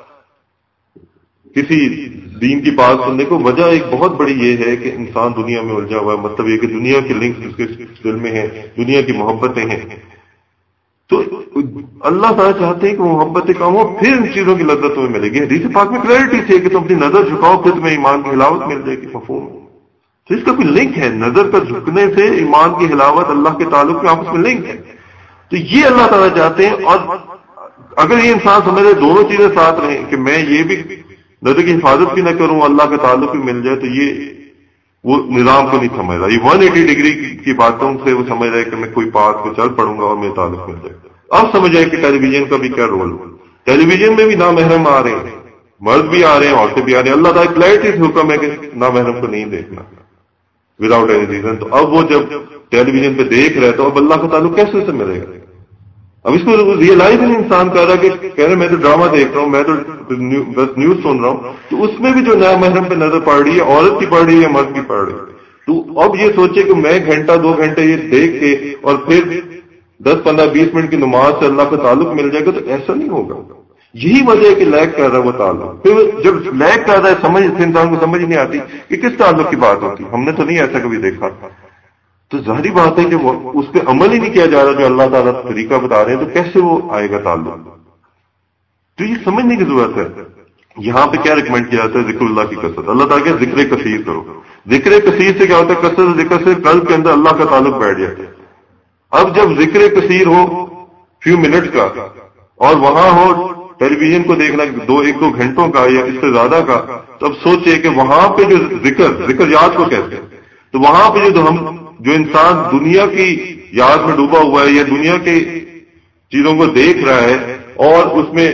کسی دین کی بات سننے کو. وجہ ایک بہت بڑی یہ ہے کہ انسان دنیا میں الجھا ہوا ہے. مطلب یہ کہ دنیا کے لنکس اس کے دل میں ہیں، دنیا کی محبتیں ہیں. تو اللہ تعالیٰ چاہتے ہیں کہ وہ محبتیں کم ہو، پھر ان چیزوں کی لذت تمہیں ملے گی. حدیث پاک میں کلیئرٹی سے کہ تم اپنی نظر جھکاؤ پھر تمہیں ایمان کی حلاوت مل جائے گی. مفہوم؟ تو اس کا کوئی لنک ہے، نظر کا جھکنے سے ایمان کی حلاوت، اللہ کے تعلق کے آپس میں لنک ہے. تو یہ اللہ تعالیٰ چاہتے ہیں. اور اگر یہ انسان سمجھ رہے دونوں چیزیں ساتھ رہیں کہ میں یہ بھی نظر کی حفاظت بھی نہ کروں، اللہ کا تعلق بھی مل جائے، تو یہ وہ نظام کو نہیں سمجھ رہا. یہ ون ایٹی ڈگری کی باتوں سے وہ سمجھ رہا ہے کہ میں کوئی بات کو چل پڑوں گا اور میرے تعلق مل جائے. اب سمجھ آئے کہ ٹیلی ویژن کا بھی کیا رول ہے. ٹیلی ویژن میں بھی نامحرم آ رہے ہیں، مرد بھی آ رہے ہیں، عورتیں بھی آ رہی ہیں. اللہ تعالیٰ کلیئرٹی سے حکم ہے کہ نامحرم کو نہیں دیکھنا وداؤٹ اینی ریزن. تو اب وہ جب ٹیلی ویژن پہ دیکھ رہے تو اب اللہ کا تعلق کیسے سے ملے گا؟ اب اس کو ریئلائز نہیں انسان کر رہا کہ کہہ رہے میں تو ڈرامہ دیکھ رہا ہوں، میں تو بس نیوز سن رہا ہوں. تو اس میں بھی جو نیا محرم پہ نظر پڑ رہی ہے، عورت کی پڑ رہی ہے، مرد کی پڑ رہی ہے. تو اب یہ سوچے کہ میں گھنٹہ دو گھنٹے یہ دیکھ کے اور پھر دس پندرہ بیس منٹ کی نماز سے اللہ کا تعلق مل جائے گا، تو ایسا نہیں ہوگا. یہی وجہ ہے کہ لیک کر رہا ہے وہ تعلق. پھر جب لیک کر رہا ہے سمجھ انسان کو سمجھ نہیں آتی کہ کس تعلق کی بات ہوتی. ہم نے تو نہیں ایسا کبھی دیکھا. تو ظاہری بات ہے کہ وہ اس پہ عمل ہی نہیں کیا جا رہا جو اللہ تعالیٰ طریقہ بتا رہے ہیں، تو کیسے وہ آئے گا تعلق؟ تو یہ سمجھنے کی ضرورت ہے. یہاں پہ کیا ریکمینڈ کیا جاتا ہے؟ ذکر اللہ کی کثرت. اللہ تعالیٰ کہ ذکر کثیر کرو. ذکر کثیر سے کیا ہوتا ہے؟ کثرت ذکر سے قلب کے اندر اللہ کا تعلق بیٹھ جاتا ہے. اب جب ذکر کثیر ہو فیو منٹ کا اور وہاں ہو ٹیلی ویژن کو دیکھنا دو ایک دو گھنٹوں کا یا اس سے زیادہ کا، تو اب سوچے کہ وہاں پہ جو ذکر ذکر یاد کو کہتے ہیں، تو وہاں پہ جو ہم جو انسان دنیا کی یاد میں ڈوبا ہوا ہے یا دنیا کی چیزوں کو دیکھ رہا ہے اور اس میں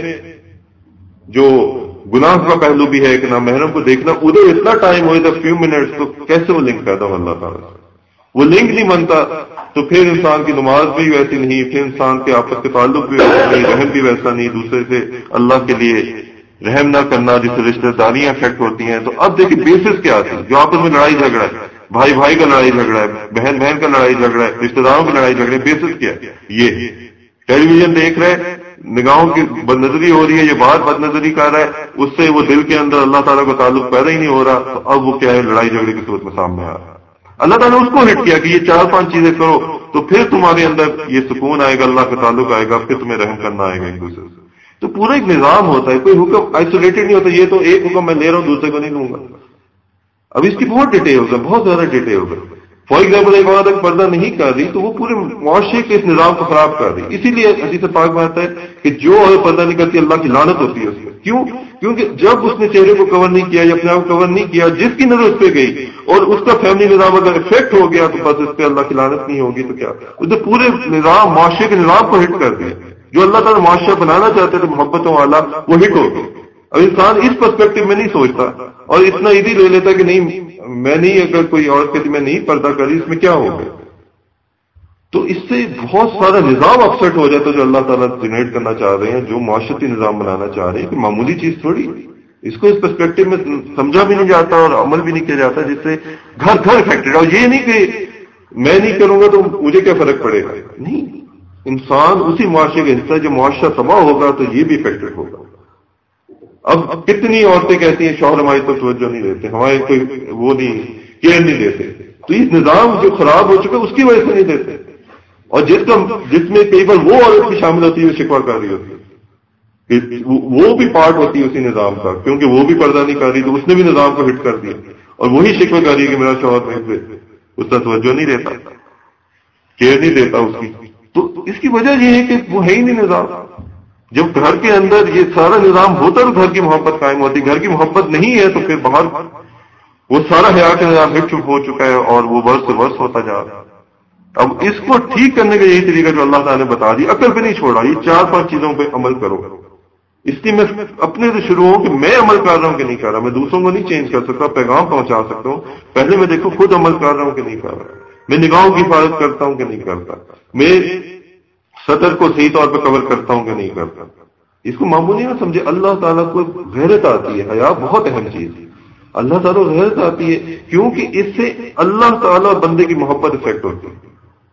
جو گناہ کا پہلو بھی ہے کہ نامحرم کو دیکھنا، ادھر اتنا ٹائم ہوئے تھا فیو منٹس، تو کیسے وہ لنک پیدا ہو اللہ تعالیٰ سے؟ وہ لنک نہیں بنتا تو پھر انسان کی نماز بھی ویسی نہیں، پھر انسان کے آپس کے تعلق بھی ویسا نہیں، رحم بھی ویسا نہیں، دوسرے سے اللہ کے لیے رحم نہ کرنا جس سے رشتہ داریاں افیکٹ ہوتی ہیں۔ تو اب دیکھیں بیسس کیا تھی، جو آپس میں لڑائی جھگڑا ہے، بھائی بھائی کا لڑائی جھگڑا ہے، بہن بہن کا لڑائی جھگڑا ہے، رشتہ داروں کی لڑائی جھگڑے، بیسس کیا ہے؟ یہ ٹیلی ویژن دیکھ رہے، نگاہوں کی بد نظری ہو رہی ہے، یہ باہر بد نظری کر رہا ہے، اس سے وہ دل کے اندر اللہ تعالیٰ کا تعلق پیدا ہی نہیں ہو رہا، تو اب وہ کیا ہے، لڑائی جھگڑے کی صورت میں سامنے آ رہا ہے۔ اللہ تعالیٰ نے اس کو ہٹ کیا کہ یہ چار پانچ چیزیں کرو تو پھر تمہارے اندر یہ سکون آئے گا، اللہ کا تعلق آئے گا، پھر تمہیں رحم کرنا آئے گا ایک دوسرے سے۔ تو پورا ایک نظام ہوتا ہے، کوئی حکم آئسولیٹڈ نہیں ہوتا، یہ تو ایک حکم میں لے رہا ہوں دوسرے کو نہیں لوں گا۔ اب اس کی بہت ڈیٹیل ہے، بہت زیادہ ڈیٹیل ہے۔ فار ایگزامپل ایک عورت پردہ نہیں کر رہی تو وہ پورے معاشرے کے اس نظام کو خراب کر رہی، اسی لیے حدیث پاک میں آتا ہے کہ جو عورت پردہ نہیں کرتی اللہ کی لعنت ہوتی ہے اس پہ۔ کیوں؟ کیونکہ جب اس نے چہرے کو کور نہیں کیا یا اپنے آپ کو کور نہیں کیا، جس کی نظر اس پہ گئی اور اس کا فیملی نظام اگر افیکٹ ہو گیا تو بس اس پہ اللہ کی لعنت نہیں ہوگی تو کیا، اس نے پورے نظام معاشرے کے نظام کو ہٹ کر دیا۔ جو اللہ تعالیٰ معاشرہ بنانا چاہتے تھے محبتوں والا، وہ ہٹ ہو گیا۔ اب انسان اس پرسپیکٹو میں نہیں سوچتا اور اتنا ایزی لے لیتا کہ نہیں میں نہیں، اگر کوئی عورت کہتی میں نہیں پردہ کر رہی اس میں کیا ہوگا، تو اس سے بہت سارا نظام اپسٹ ہو جاتا ہے جو اللہ تعالیٰ جنریٹ کرنا چاہ رہے ہیں، جو معاشرتی نظام بنانا چاہ رہے ہیں کہ معمولی چیز تھوڑی، اس کو اس پرسپیکٹو میں سمجھا بھی نہیں جاتا اور عمل بھی نہیں کیا جاتا، جس سے گھر گھر افیکٹڈ۔ اور یہ نہیں کہ میں نہیں کروں گا تو مجھے کیا فرق پڑے گا، نہیں، انسان اسی معاشرے کا حصہ، جو معاشرہ تباہ ہوگا تو یہ بھی افیکٹڈ ہوگا۔ اب کتنی عورتیں کہتی ہیں شوہر ہماری تو توجہ نہیں دیتے، ہمارے کوئی وہ نہیں کیئر نہیں دیتے، تو یہ نظام جو خراب ہو چکا اس کی وجہ سے نہیں دیتے۔ اور جس کا جس میں کئی بار وہ عورت بھی شامل ہوتی ہے جو شکوہ کر رہی ہوتی ہے کہ وہ بھی پارٹ ہوتی ہے اسی نظام کا، کیونکہ وہ بھی پردہ نہیں کر رہی تو اس نے بھی نظام کو ہٹ کر دیا، اور وہی شکوہ کر رہی ہے کہ میرا شوہر میں اس کا توجہ نہیں دیتا، کیئر نہیں دیتا اس کی۔ تو اس کی وجہ یہ ہے کہ وہ ہے ہی نہیں نظام۔ جب گھر کے اندر یہ سارا نظام ہوتا تو گھر کی محبت قائم ہوتی، گھر کی محبت نہیں ہے تو پھر باہر وہ سارا حیا کا نظام ہٹ ہو چکا ہے اور وہ برس سے برس ہوتا جا رہا ہے۔ اب اس کو ٹھیک کرنے کا یہی طریقہ جو اللہ تعالیٰ نے بتا دی، عقل پہ نہیں چھوڑا، یہ چار پانچ چیزوں پہ عمل کرو۔ اس لیے میں اپنے سے شروع ہوں کہ میں عمل کر رہا ہوں کہ نہیں کر رہا، میں دوسروں کو نہیں چینج کر سکتا، پیغام پہنچا سکتا ہوں، پہلے میں دیکھو خود عمل کر رہا ہوں کہ نہیں کر رہا، میں نگاہوں کی حفاظت کرتا ہوں کہ نہیں کرتا، میں سطر کو صحیح طور پہ کور کرتا ہوں کہ نہیں کرتا۔ اس کو معمولی نہ سمجھے، اللہ تعالیٰ کو غیرت آتی ہے، حیا بہت اہم چیز ہے، اللہ تعالیٰ کو غیرت آتی ہے کیونکہ اس سے اللہ تعالیٰ بندے کی محبت افیکٹ ہوتی ہے۔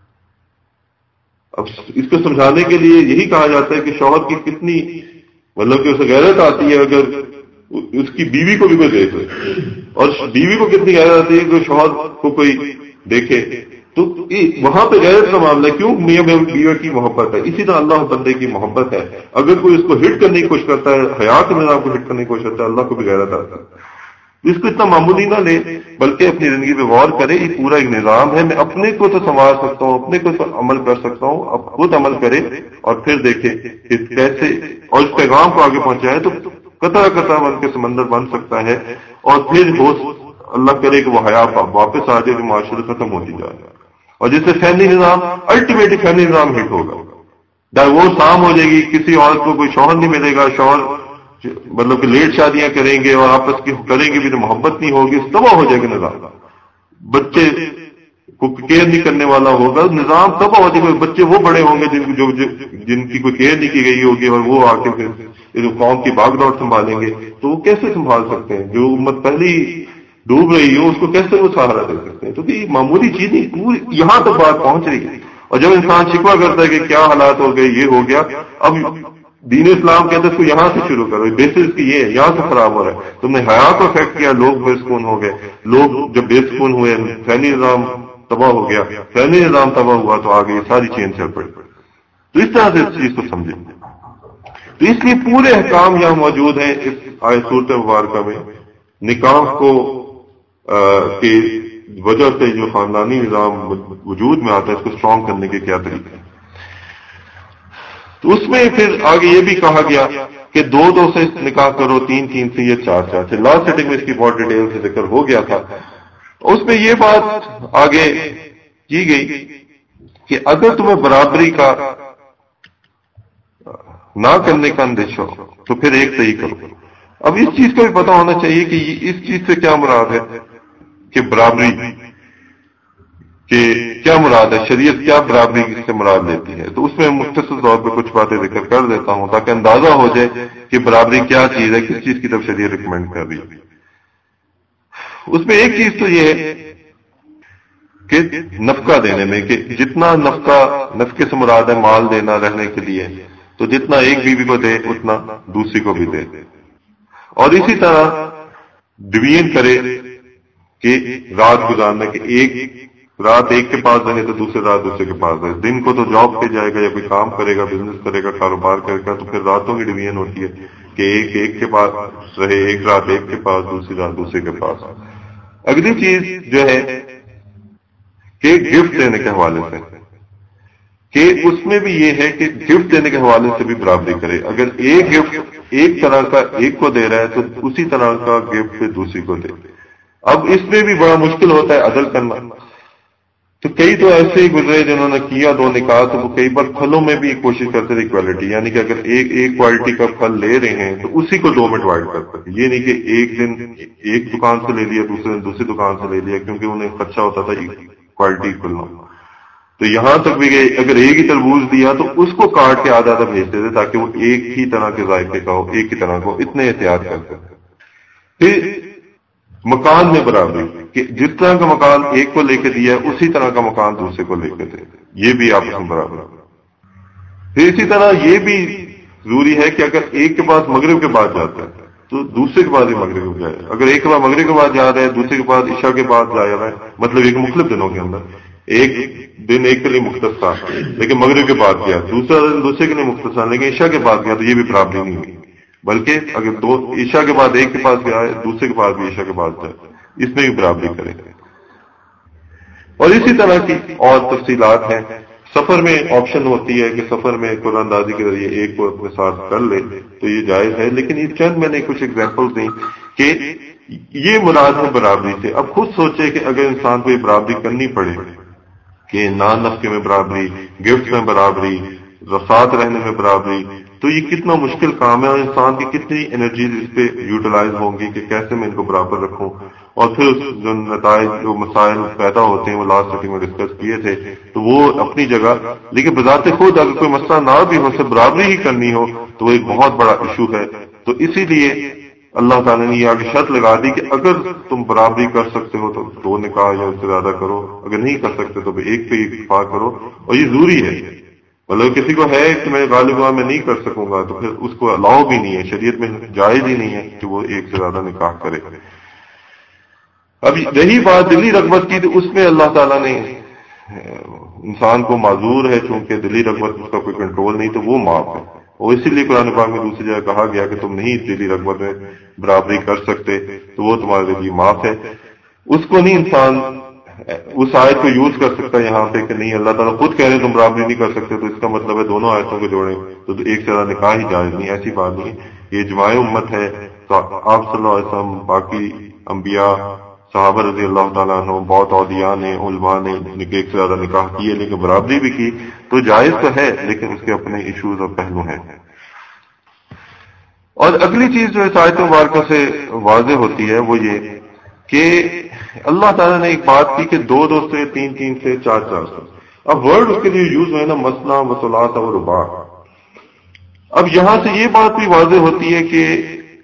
اب اس کو سمجھانے کے لیے یہی کہا جاتا ہے کہ شوہر کی کتنی مطلب کہ اسے غیرت آتی ہے اگر اس کی بیوی کو بھی کوئی دیکھے، اور بیوی کو کتنی غیرت آتی ہے کہ شوہر کو کوئی دیکھے، تو وہاں پہ غیرت کا معاملہ ہے، کیوں؟ میاں بیوی کی محبت ہے۔ اسی طرح اللہ بندے کی محبت ہے، اگر کوئی اس کو ہٹ کرنے کی کوشش کرتا ہے، حیا کے نظام کو ہٹ کرنے کی کوشش کرتا ہے، اللہ کو بھی غیرت آتا ہے۔ اس کو اتنا معمولی نہ لے بلکہ اپنی زندگی پہ غور کرے، یہ پورا ایک نظام ہے، میں اپنے کو تو سنوار سکتا ہوں، اپنے کو تو عمل کر سکتا ہوں، اب خود عمل کرے اور پھر دیکھے کہ کیسے اور اس پیغام کو آگے پہنچائے تو قطرہ قطرہ بن کے سمندر بن سکتا ہے، اور پھر ہو اللہ کرے کہ وہ حیا واپس آ جائے، جو معاشرے ختم ہوتی جائے، اور جس سے فیملی نظام الٹیمیٹلی فیملی نظام ہٹ ہوگا، ڈائیورس عام ہو جائے گی، کسی عورت کو کوئی شوہر نہیں ملے گا، شوہر مطلب کہ لیٹ شادیاں کریں گے اور آپس کی کریں گے بھی تو محبت نہیں ہوگی، تباہ ہو جائے گا نظام، بچے کو کیئر نہیں کرنے والا ہوگا نظام، تباہ ہو جائے گا، بچے وہ بڑے ہوں گے جن جو جن کی کوئی کیئر نہیں کی گئی ہوگی، اور وہ آ کے پھر قوم کی باغ دوڑ سنبھالیں گے، تو وہ کیسے سنبھال سکتے ہیں؟ جو امت پہلی ڈوب رہی ہو اس کو کیسے وہ سہارا دے سکتے ہیں؟ تو یہ معمولی چیز نہیں، پوری یہاں تک بات پہنچ رہی ہے، اور جب انسان شکوہ کرتا ہے کہ کیا حالات ہو گئے، یہ ہو گیا، اب دین اسلام کہتے ہیں اس کو یہاں سے شروع کرو، بیسس کی یہ ہے، یہاں سے خراب ہو رہا ہے، تم نے حیا کو افیکٹ کیا، لوگ بے سکون ہو گئے، لوگ جب بے سکون ہوئے فیملی نظام تباہ ہو گیا، فیملی نظام تباہ ہوا تو آگے یہ ساری چین چل پڑی۔ تو اس طرح سے اس چیز کو سمجھیں، تو اس لیے پورے احکام یہاں موجود ہیں اس آیت سورۃ مبارکہ میں، نکاح کو کہ وجہ سے جو خاندانی نظام وجود میں آتا ہے اس کو اسٹرانگ کرنے کے کیا طریقے. تو اس میں پھر آگے یہ بھی کہا گیا کہ دو دو سے نکاح کرو، تین تین سے یا چار چار سے. لاسٹ سیٹنگ میں اس کی بہت ڈیٹیل سے ذکر ہو گیا تھا. اس میں یہ بات آگے کی گئی کہ اگر تمہیں برابری کا نہ کرنے کا اندیشہ ہو تو پھر ایک صحیح کرو. اب اس چیز کو بھی پتا ہونا چاہیے کہ اس چیز سے کیا مراد ہے کہ برابری کہ کیا مراد ہے، شریعت کیا برابری سے مراد لیتی ہے. تو اس میں مختصر طور پہ کچھ باتیں ذکر کر دیتا ہوں تاکہ اندازہ ہو جائے کہ برابری کیا چیز ہے، کس چیز کی طرف شریعت ریکمینڈ کر رہی ہے. اس میں ایک چیز تو یہ ہے کہ نفقہ دینے میں، کہ جتنا نفقہ، نفقے سے مراد ہے مال دینا رہنے کے لیے، تو جتنا ایک بیوی کو دے اتنا دوسری کو بھی دے. اور اسی طرح ڈویژن کرے کہ رات گزارنے کے، ایک رات ایک کے پاس رہے تو دوسری رات دوسرے کے پاس رہے. دن کو تو جاب پہ جائے گا یا کوئی کام کرے گا، بزنس کرے گا، کاروبار کرے گا، تو پھر راتوں کی ڈویژن ہوتی ہے کہ ایک ایک کے پاس رہے، ایک رات ایک کے پاس، دوسری رات دوسرے کے پاس. اگلی چیز جو ہے کہ گفٹ دینے کے حوالے سے، کہ اس میں بھی یہ ہے کہ گفٹ دینے کے حوالے سے بھی برابری کرے. اگر ایک گفٹ ایک طرح کا ایک کو دے رہا ہے تو اسی طرح کا گفٹ دوسری کو دے. اب اس میں بھی بڑا مشکل ہوتا ہے عدل کرنا. تو کئی تو ایسے ہی گزرے جنہوں نے کیا دو نکاح، تو وہ کئی بار پھلوں میں بھی کوشش کرتے تھے ایکوالٹی، یعنی کہ اگر ایک ایک کوالٹی کا پھل لے رہے ہیں تو اسی کو دو میں ڈیوائڈ کرتے تھے. یہ نہیں کہ ایک دن ایک دکان سے لے لیا، دوسرے دن دوسری دکان سے لے لیا، کیونکہ انہیں خدشہ ہوتا تھا کوالٹی ایکول نہ. تو یہاں تک بھی کہ اگر ایک ہی تربوز دیا تو اس کو کاٹ کے آدھا آدھا بھیجتے تھے تاکہ وہ ایک ہی طرح کے ذائقے کا ہو، ایک ہی طرح کو. اتنے احتیاط کرتے تھے. پھر مکان میں برابری، کہ جس طرح کا مکان ایک کو لے کے دیا اسی طرح کا مکان دوسرے کو لے کے دے، یہ بھی آپس میں برابر. پھر اسی طرح یہ بھی ضروری ہے کہ اگر ایک کے پاس مغرب کے بعد جاتا ہے تو دوسرے کے بعد ہی مغرب کے جائے. اگر ایک کے بعد مغرب کے بعد جا رہا ہے، دوسرے کے بعد عشاء کے بعد جا رہا ہے، مطلب ایک مختلف دنوں کے اندر، ایک دن ایک کے لیے مختص تھا لیکن مغرب کے بعد گیا، دوسرا دن دوسرے کے لیے مختص تھا لیکن عشاء کے بعد گیا، تو یہ بھی برابری نہیں ہوئی. بلکہ اگر دو عشاء کے بعد ایک کے پاس گیا ہے، دوسرے کے پاس بھی عشاء کے بعد جائے، اس میں بھی برابری کرے. اور اسی طرح کی اور تفصیلات ہیں. سفر میں آپشن ہوتی ہے کہ سفر میں قرآن اندازی کے ذریعے ایک کو اپنے ساتھ کر لے تو یہ جائز ہے. لیکن یہ چند میں نے کچھ ایگزامپل دیں کہ یہ مراد ہے برابری سے. اب خود سوچے کہ اگر انسان کو یہ برابری کرنی پڑے کہ نان نفقے میں برابری، گفٹ میں برابری، ساتھ رہنے میں برابری، تو یہ کتنا مشکل کام ہے اور انسان کی کتنی انرجی اس پہ یوٹیلائز ہوں گی کہ کیسے میں ان کو برابر رکھوں. اور پھر جو نتائج، جو مسائل پیدا ہوتے ہیں وہ لاسٹ سیٹنگ میں ڈسکس کیے تھے، تو وہ اپنی جگہ. لیکن بذات خود اگر کوئی مسئلہ نہ بھی ہو، سے برابری ہی کرنی ہو تو وہ ایک بہت بڑا ایشو ہے. تو اسی لیے اللہ تعالیٰ نے یہ آگے شرط لگا دی کہ اگر تم برابری کر سکتے ہو تو دو نکاح یا اس سے زیادہ کرو، اگر نہیں کر سکتے تو ایک پہ ایک اتفاق کرو. اور یہ ضروری ہے. مطلب کسی کو ہے کہ میں غالب ہوا میں نہیں کر سکوں گا تو پھر اس کو الاؤ بھی نہیں ہے، شریعت میں جائز ہی نہیں ہے کہ وہ ایک سے زیادہ نکاح کرے. اب رہی بات دلی رغبت کی، تو اس میں اللہ تعالیٰ نے انسان کو معذور ہے، چونکہ دلی رغبت اس کا کوئی کنٹرول نہیں، تو وہ معاف ہے. اور اسی لیے قرآن پاک میں دوسری جگہ کہا گیا کہ تم نہیں دلی رغبت میں برابری کر سکتے تو وہ تمہارے لیے معاف ہے. اس کو نہیں انسان اس آیت کو یوز کر سکتا یہاں پہ کہ نہیں اللہ تعالیٰ خود کہہ رہے تم برابری نہیں کر سکتے تو اس کا مطلب ہے دونوں آیتوں کو جوڑیں تو ایک سے زیادہ نکاح ہی جائز نہیں. ایسی بات نہیں. یہ اجماع امت ہے. تو آپ صلی اللہ علیہ وسلم، باقی انبیاء، صحابہ رضی اللہ تعالیٰ عنہ، بہت اولیاء نے، علماء نے ایک سے زیادہ نکاح کیے لیکن برابری بھی کی. تو جائز تو ہے لیکن اس کے اپنے ایشوز اور پہلو ہیں. اور اگلی چیز جو اس آیت مبارکہ سے واضح ہوتی ہے وہ یہ کہ اللہ تعالیٰ نے ایک بات کی کہ دو دو سے، تین تین سے، چار چار سے. اب ورڈ اس کے لیے یوز ہوئے نا مثنا، وثلاث اور رباع. اب یہاں سے یہ بات بھی واضح ہوتی ہے کہ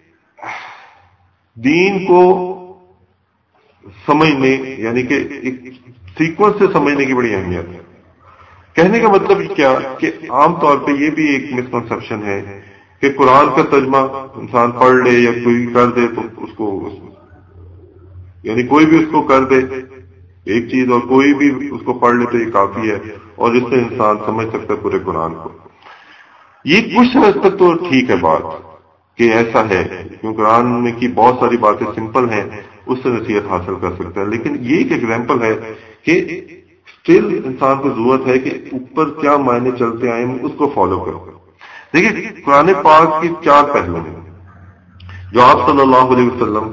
دین کو سمجھنے، یعنی کہ ایک سیکوینس سے سمجھنے کی بڑی اہمیت ہے. کہنے کا مطلب کیا کہ عام طور پہ یہ بھی ایک مسکنسپشن ہے کہ قرآن کا ترجمہ انسان پڑھ لے یا کوئی کر دے تو اس کو، یعنی کوئی بھی اس کو کر دے ایک چیز اور کوئی بھی اس کو پڑھ لے تو یہ کافی ہے اور اس سے انسان سمجھ سکتا ہے پورے قرآن کو. یہ کچھ حد تک تو ٹھیک ہے بات کہ ایسا ہے، کیونکہ قرآن میں کی بہت ساری باتیں سمپل ہیں اس سے نصیحت حاصل کر سکتا ہے. لیکن یہ ایک ایگزامپل ہے کہ اسٹل انسان کو ضرورت ہے کہ اوپر کیا معنی چلتے آئے اس کو فالو کرو. دیکھیے قرآن پاک کی چار پہلو ہیں جو آپ صلی اللہ علیہ وسلم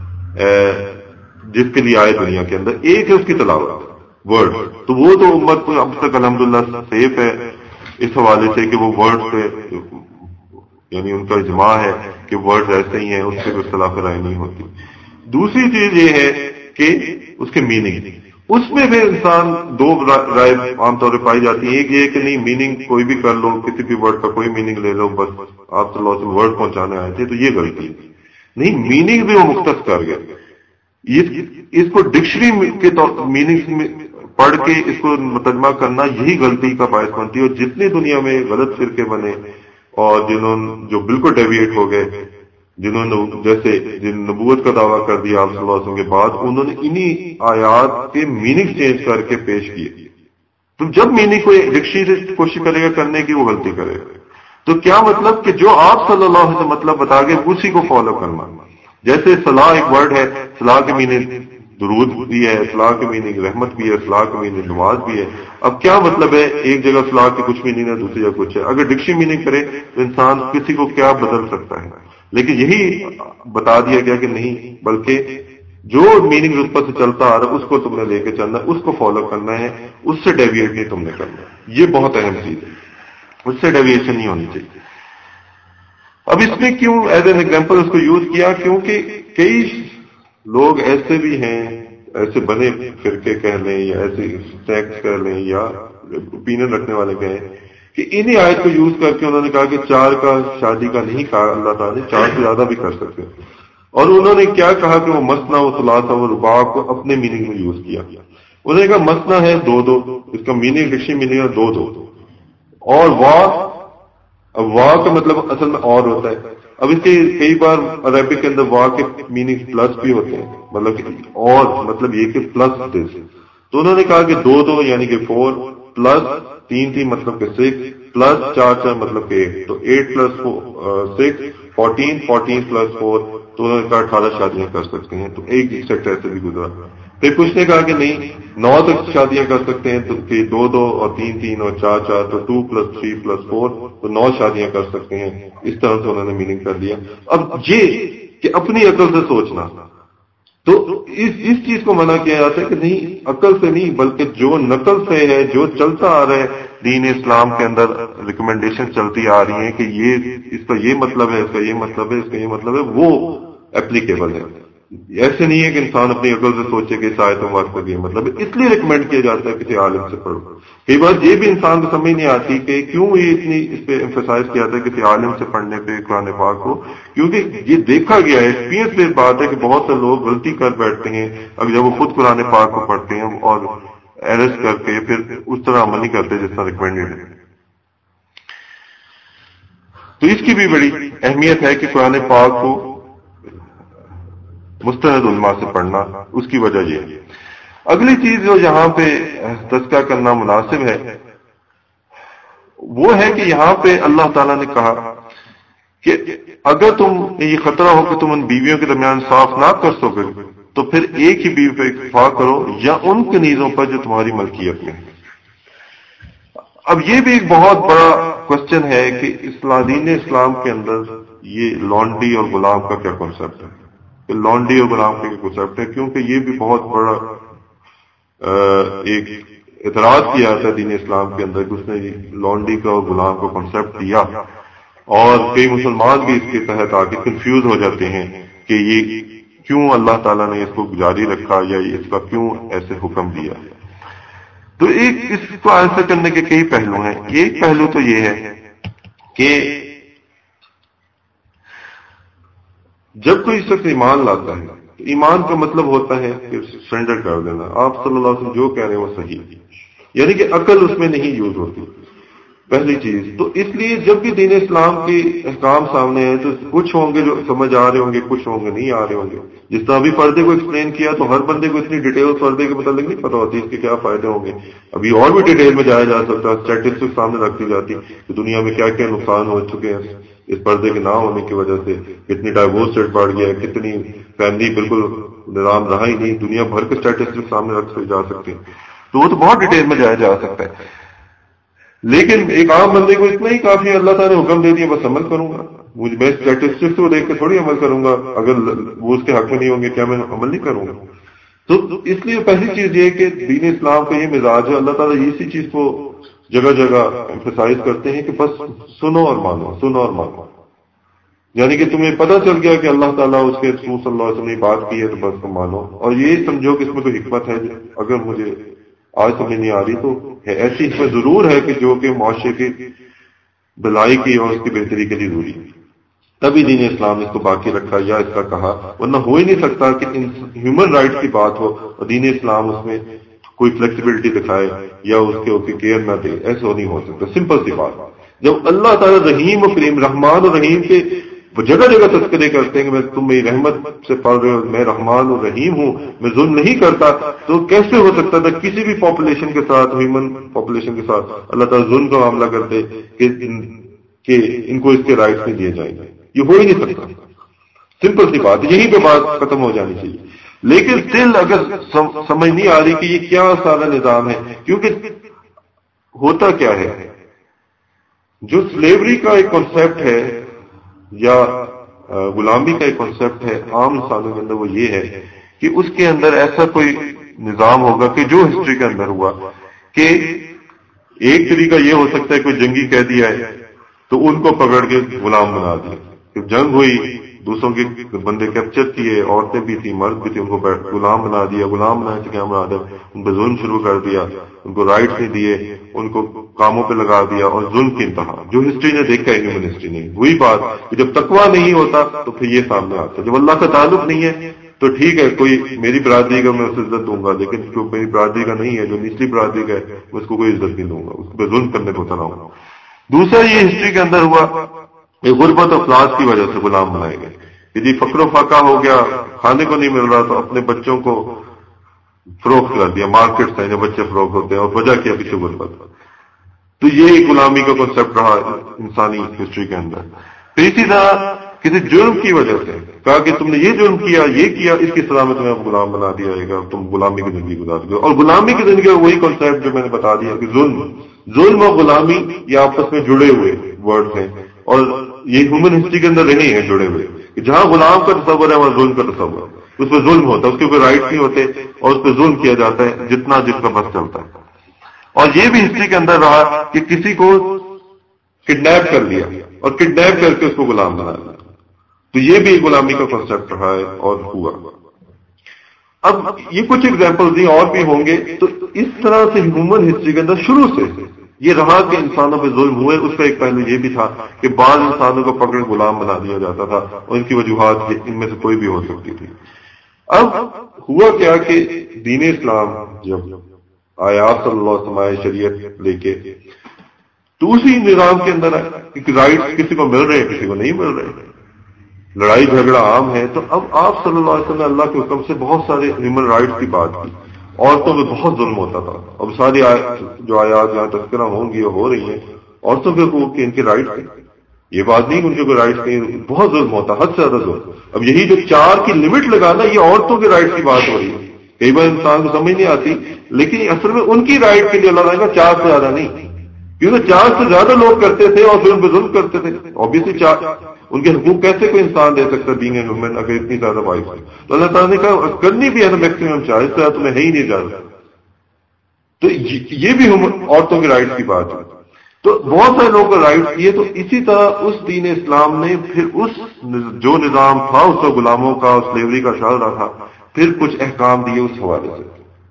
جس کے لیے آئے دنیا کے اندر. ایک ہے اس کی تلاوت ورڈ, تو وہ تو امت کو اب تک الحمدللہ سیف ہے اس حوالے سے کہ وہ ورڈ پہ یعنی ان کا اجماع ہے کہ ورڈ ایسے ہی ہیں, اس سے کوئی اختلاف رائے نہیں ہوتی. دوسری چیز یہ ہے کہ اس کے میننگ, اس میں بھی انسان دو رائے عام طور پہ پائی جاتی ہے. ایک یہ کہ نہیں میننگ کوئی بھی کر لو, کسی بھی ورڈ کا کوئی میننگ لے لو, بس آپ صلی اللہ علیہ وسلم ورڈ پہنچانے آئے تھے, تو یہ غلطی ہے. نہیں, میننگ بھی وہ مختص کر گیا. اس کو ڈکشنری کے میننگ میں پڑھ کے اس کو ترجمہ کرنا یہی غلطی کا باعث بنتی ہے. اور جتنی دنیا میں غلط فرقے بنے اور جنہوں جو بالکل ڈیویٹ ہو گئے, جنہوں نے جیسے جن نبوت کا دعویٰ کر دیا آپ صلی اللہ علیہ وسلم کے بعد, انہوں نے انہی آیات کے میننگ چینج کر کے پیش کیے. تو جب میننگ کو ڈکشنری سے کوشش کرے گا کرنے کی, وہ غلطی کرے گا. تو کیا مطلب کہ جو آپ صلی اللہ علیہ وسلم مطلب بتا گئے اسی کو فالو کرنا. جیسے صلاح ایک ورڈ ہے, صلاح کے میننگ درود بھی ہے, صلاح کے میننگ رحمت بھی ہے, صلاح کے میننگ نماز بھی ہے. اب کیا مطلب ہے, ایک جگہ صلاح کی کچھ میننگ ہے, دوسری جگہ کچھ ہے. اگر ڈکشنری میننگ کرے تو انسان کسی کو کیا بدل سکتا ہے. لیکن یہی بتا دیا گیا کہ نہیں, بلکہ جو میننگ اس پر سے چلتا آ رہا ہے اس کو تم نے لے کے چلنا ہے, اس کو فالو کرنا ہے, اس سے ڈیویٹ نہیں تم نے کرنا. یہ بہت اہم چیز ہے, اس سے ڈیویشن نہیں ہونی چاہیے. اب اس میں کیوں ایز این ایگزامپل اس کو یوز کیا, کیونکہ کئی لوگ ایسے بھی ہیں, ایسے بنے فرقے کہہ لیں یا ایسے سیکٹس کہہ لیں یا اوپینین رکھنے والے کہیں کہ انہی آیت کو یوز کر کے انہوں نے کہا کہ چار کا شادی کا نہیں کہا اللہ تعالیٰ نے, چار سے زیادہ بھی کر سکتے. اور انہوں نے کیا کہا کہ وہ مسنا و ثلاثہ و رباع کو اپنے میننگ میں یوز کیا. انہوں نے کہا مسنا ہے دو دو, اس کا میننگ ڈکشنری میننگ ہے دو دو, اور وا اب وا کا مطلب اصل میں اور ہوتا ہے. اب اس کے کئی بار عربک کے اندر وا کے میننگ پلس بھی ہوتے ہیں, مطلب کہ اور مطلب یہ کہ پلس دس. تو انہوں نے کہا کہ دو دو یعنی کہ فور, پلس تین تین مطلب کہ سکس, پلس چار چار مطلب کہ ایٹ, تو eight plus six fourteen, fourteen plus four, تو انہوں نے کہا اٹھارہ شادیاں کر سکتے ہیں. تو ایک سیکٹر ایسے بھی گزرا. پھر کچھ نے کہا کہ نہیں نو تک شادیاں کر سکتے ہیں, تو کہ دو دو اور تین تین اور چار چار, تو two plus three plus four, تو نو شادیاں کر سکتے ہیں. اس طرح سے انہوں نے میننگ کر دیا. اب یہ کہ اپنی عقل سے سوچنا, تو اس اس چیز کو منع کیا جاتا ہے کہ نہیں عقل سے نہیں بلکہ جو نقل سے ہے, جو چلتا آ رہا ہے دین اسلام کے اندر ریکمنڈیشن چلتی آ رہی ہیں کہ یہ اس کا یہ مطلب ہے, اس کا یہ مطلب ہے, اس کا یہ مطلب ہے, وہ اپلیکیبل ہے. ایسے نہیں ہے کہ انسان اپنی عقل سے سوچے کہ اس آیت مبارکہ کا یہ مطلب ہے, اس لیے ریکمینڈ کیا جاتا ہے کسی عالم سے پڑھو. کئی بار یہ بھی انسان کو سمجھ نہیں آتی کہ کیوں یہ اتنی اس پہ ایمفسائز کیا جاتا ہے کسی عالم سے پڑھنے پہ قرآن پاک کو, کیونکہ یہ دیکھا گیا ہے, ایکسپیرینس پہ بات ہے کہ بہت سے لوگ غلطی کر بیٹھتے ہیں اب جب وہ خود قرآن پاک کو پڑھتے ہیں اور ایرس کر کے پھر اس طرح عمل نہیں کرتے جس طرح ریکمینڈیڈ ہے. تو اس کی بھی بڑی اہمیت ہے کہ قرآن پاک کو مستند علماء سے پڑھنا. اس کی وجہ یہ ہے. اگلی چیز جو یہاں پہ تذکرہ کرنا مناسب ہے وہ ہے کہ یہاں پہ اللہ تعالیٰ نے کہا کہ اگر تم یہ خطرہ ہو کہ تم ان بیویوں کے درمیان صاف نہ کر سکو تو پھر ایک ہی بیوی پہ اکتفا کرو یا ان کنیزوں پر جو تمہاری ملکیت میں. اب یہ بھی ایک بہت بڑا کوشچن ہے کہ اسلام دین اسلام کے اندر یہ لانڈری اور غلام کا کیا کنسپٹ ہے, کہ لانڈری اور غلام کا کیا کنسپٹ ہے, کیونکہ یہ بھی بہت بڑا ایک اعتراض کیا جاتا ہے دین اسلام کے اندر کہ اس نے لانڈری کا اور غلام کا کنسپٹ دیا, اور کئی مسلمان بھی اس کے تحت آ کے کنفیوز ہو جاتے ہیں کہ یہ کیوں اللہ تعالیٰ نے اس کو جاری رکھا یا اس کا کیوں ایسے حکم دیا. تو ایک اس کو آنسر کرنے کے کئی پہلو ہیں. ایک پہلو تو یہ ہے کہ جب کوئی شخص ایمان لاتا ہے تو ایمان کا مطلب ہوتا ہے کہ سرنڈر کر دینا. آپ صلی اللہ علیہ وسلم جو کہہ رہے ہیں وہ صحیح, یعنی کہ عقل اس میں نہیں یوز ہوتی پہلی چیز. تو اس لیے جب بھی دین اسلام کے احکام سامنے ہیں تو کچھ ہوں گے جو سمجھ آ رہے ہوں گے, کچھ ہوں گے نہیں آ رہے ہوں گے. جس طرح ابھی پردے کو ایکسپلین کیا تو ہر بندے کو اتنی ڈیٹیل پردے کے متعلق نہیں پتا ہوتی, اس کے کیا فائدے ہوں گے. ابھی اور بھی ڈیٹیل میں جایا جا سکتا ہے, اسٹیٹسٹک سامنے رکھ دی جاتی کہ دنیا میں کیا کیا نقصان ہو چکے ہیں اس پردے کے نہ ہونے کی وجہ سے, کتنی ڈائیورس ریٹ بڑھ گیا ہے, کتنی فیملی بالکل نظام رہا ہی نہیں، دنیا بھر کے اسٹیٹسٹکس سامنے رکھ جا سکتے ہیں، تو وہ تو بہت ڈیٹیل میں جایا جا سکتا ہے. لیکن ایک عام بندے کو اتنا ہی کافی ہے، اللہ تعالیٰ نے حکم دے دیا بس عمل کروں گا. مجھے میں اسٹیٹسٹکس کو دیکھ کے تھوڑی عمل کروں گا، اگر وہ اس کے حق میں نہیں ہوں گے کیا میں عمل نہیں کروں گا؟ تو اس لیے پہلی چیز یہ کہ دین اسلام کا یہ مزاج ہے. اللہ تعالیٰ اسی چیز کو جگہ جگہ ایمفسائز کرتے ہیں کہ بس سنو اور مانو، سنو اور مانو. یعنی کہ تمہیں پتہ چل گیا کہ اللہ تعالیٰ اس کے رسول صلی اللہ علیہ وسلم نے بات کی ہے تو بس تم مانو، اور یہ سمجھو کہ اس میں کوئی حکمت ہے. اگر مجھے آج سمجھ نہیں آ رہی تو ایسی حکمت ضرور ہے کہ جو کہ معاشرے کی بلائی کی اور اس کی بہتری کے لیے ضروری ہے. تبھی دین اسلام اس کو باقی رکھا یا اس کا کہا، ورنہ ہو ہی نہیں سکتا کہ ہیومن رائٹ کی بات ہو اور دین اسلام اس میں کوئی فلیکسیبلٹی دکھائے یا اس کے اوپر کیئر نہ دے. ایسا نہیں ہو سکتا. سمپل سی بات، جب اللہ تعالیٰ رحیم و کریم، رحمان اور رحیم کے جگہ جگہ تذکرے کرتے ہیں کہ میں تم میری رحمت سے پڑھ رہے ہو، میں رحمان اور رحیم ہوں، میں ظلم نہیں کرتا، تو کیسے ہو سکتا تھا کسی بھی پاپولیشن کے ساتھ، ہیومن پاپولیشن کے ساتھ اللہ تعالیٰ ظلم کا معاملہ کرتے کہ کہ ان کو اس کے رائٹس نہیں دیے جائیں گے؟ یہ ہو ہی نہیں سکتا. سمپل سی بات، یہیں پہ بات ختم ہو جانی چاہیے. لیکن اسٹل اگر سمجھ نہیں آ رہی کہ یہ کیا سارا نظام ہے، کیونکہ ہوتا کیا ہے، جو سلیوری کا ایک کانسیپٹ ہے یا غلامی کا ایک کانسیپٹ ہے عام انسانوں کے اندر، وہ یہ ہے کہ اس کے اندر ایسا کوئی نظام ہوگا کہ جو ہسٹری کے اندر ہوا کہ ایک طریقہ یہ ہو سکتا ہے کوئی جنگی قیدی آئے تو ان کو پکڑ کے غلام بنا دیا. کہ جنگ ہوئی، دوسروں کے بندے کیپچر کیے، عورتیں بھی تھیں مرد بھی تھے، ان کو غلام بنا دیا. غلام بنانے سے کیا بنا دیا؟ ان پہ ظلم شروع کر دیا، ان کو رائٹس نہیں دیے، ان کو کاموں پہ لگا دیا، اور ظلم کی انتہا جو ہسٹری نے دیکھا ہے ہیومن ہسٹری نے. وہی بات کہ جب تقویٰ نہیں ہوتا تو پھر یہ سامنے آتا. جب اللہ کا تعلق نہیں ہے تو ٹھیک ہے، کوئی میری برادری کا میں اسے عزت دوں گا، لیکن جو میری برادری کا نہیں ہے، جو نچلی برادری کا ہے، اس کو کوئی عزت نہیں دوں گا، اس پہ ظلم کرنے کو اترا ہوں. دوسرا یہ ہسٹری کے اندر ہوا کہ غربت اور افلاس کی وجہ سے غلام بنائے گئے کہ جی فقر و فاقہ ہو گیا، کھانے کو نہیں مل رہا تو اپنے بچوں کو فروخت کر دیا. مارکیٹ ہیں جو بچے فروخت ہوتے ہیں، اور وجہ کیا پیچھے غربت. تو یہ غلامی کا کنسیپٹ رہا انسانی ہسٹری کے اندر. پھر اسی طرح کسی جرم کی وجہ سے کہا کہ تم نے یہ جرم کیا، یہ کیا، اس کی سزا میں تمہیں غلام بنا دیا جائے گا، تم غلامی کی زندگی گزار دو. اور غلامی کی زندگی وہی کنسیپٹ جو میں نے بتا دیا کہ ظلم ظلم اور غلامی یہ آپس میں جڑے ہوئے ورڈ ہیں، اور یہ ہیومن ہسٹری کے اندر رہے ہیں جڑے ہوئے کہ جہاں غلام کا تصور ہے وہاں ظلم کا تصور ہے. اس پہ ظلم ہوتا ہے، اس کے اوپر رائٹ نہیں ہوتے، اور اس پہ ظلم کیا جاتا ہے جتنا جس کا بس چلتا ہے. اور یہ بھی ہسٹری کے اندر رہا کہ کسی کو کڈنیپ کر لیا اور کڈنیپ کر کے اس کو غلام بنا دیا. تو یہ بھی غلامی کا کنسیپٹ رہا ہے اور ہوا. اب یہ کچھ ایگزامپل دی اور بھی ہوں گے. تو اس طرح سے ہیومن ہسٹری کے اندر شروع سے یہ رہا کہ انسانوں پہ ظلم ہوئے. اس کا ایک پہلو یہ بھی تھا کہ بعض انسانوں کو پکڑ غلام بنا دیا جاتا تھا، اور ان کی وجوہات ان میں سے کوئی بھی ہو سکتی تھی. اب ہوا کیا کہ دین اسلام جب آیات صلی اللہ علیہ وسلم شریعت لے کے تو اسی نظام کے اندر رائٹس کسی کو مل رہے ہیں، کسی کو نہیں مل رہے، لڑائی جھگڑا عام ہے. تو اب آپ صلی اللہ علیہ وسلم نے اللہ کے حکم سے بہت سارے ہیومن رائٹس کی بات کی. عورتوں پہ بہت ظلم ہوتا تھا. اب ساری جو آیات جہاں تذکرہ ہوں گی ہو رہی ہیں عورتوں پہ کہ ان کے رائٹس ہیں، یہ بات نہیں کہ ان کے کوئی رائٹس نہیں، بہت ظلم ہوتا، حد سے زیادہ ظلم. اب یہی جو چار کی لمٹ لگانا، یہ عورتوں کے رائٹس کی بات ہو رہی ہے. کئی بار انسان کو سمجھ نہیں آتی، لیکن اصل میں ان کی رائٹ کے لیے اللہ تعالیٰ کا چار سے زیادہ نہیں، کیونکہ چار سے زیادہ لوگ کرتے تھے اور ظلم پہ ظلم کرتے تھے. اوبیسلی چار ان کے حقوق کیسے کوئی انسان دے سکتا بینگ اے وومن اگر اتنی زیادہ وائف ہے؟ تو اللہ تعالیٰ نے کہا کرنی بھی ہے نا میکسیمم چار، اس طرح تمہیں ہے ہی نہیں زیادہ. تو یہ بھی عورتوں کے رائٹس کی بات ہے. تو بہت سارے لوگوں کا رائٹس کیے. تو اسی طرح اس دین اسلام نے پھر اس جو نظام تھا اس کو غلاموں کا اور سلیوری کا چل رہا تھا، پھر کچھ احکام دیے اس حوالے سے.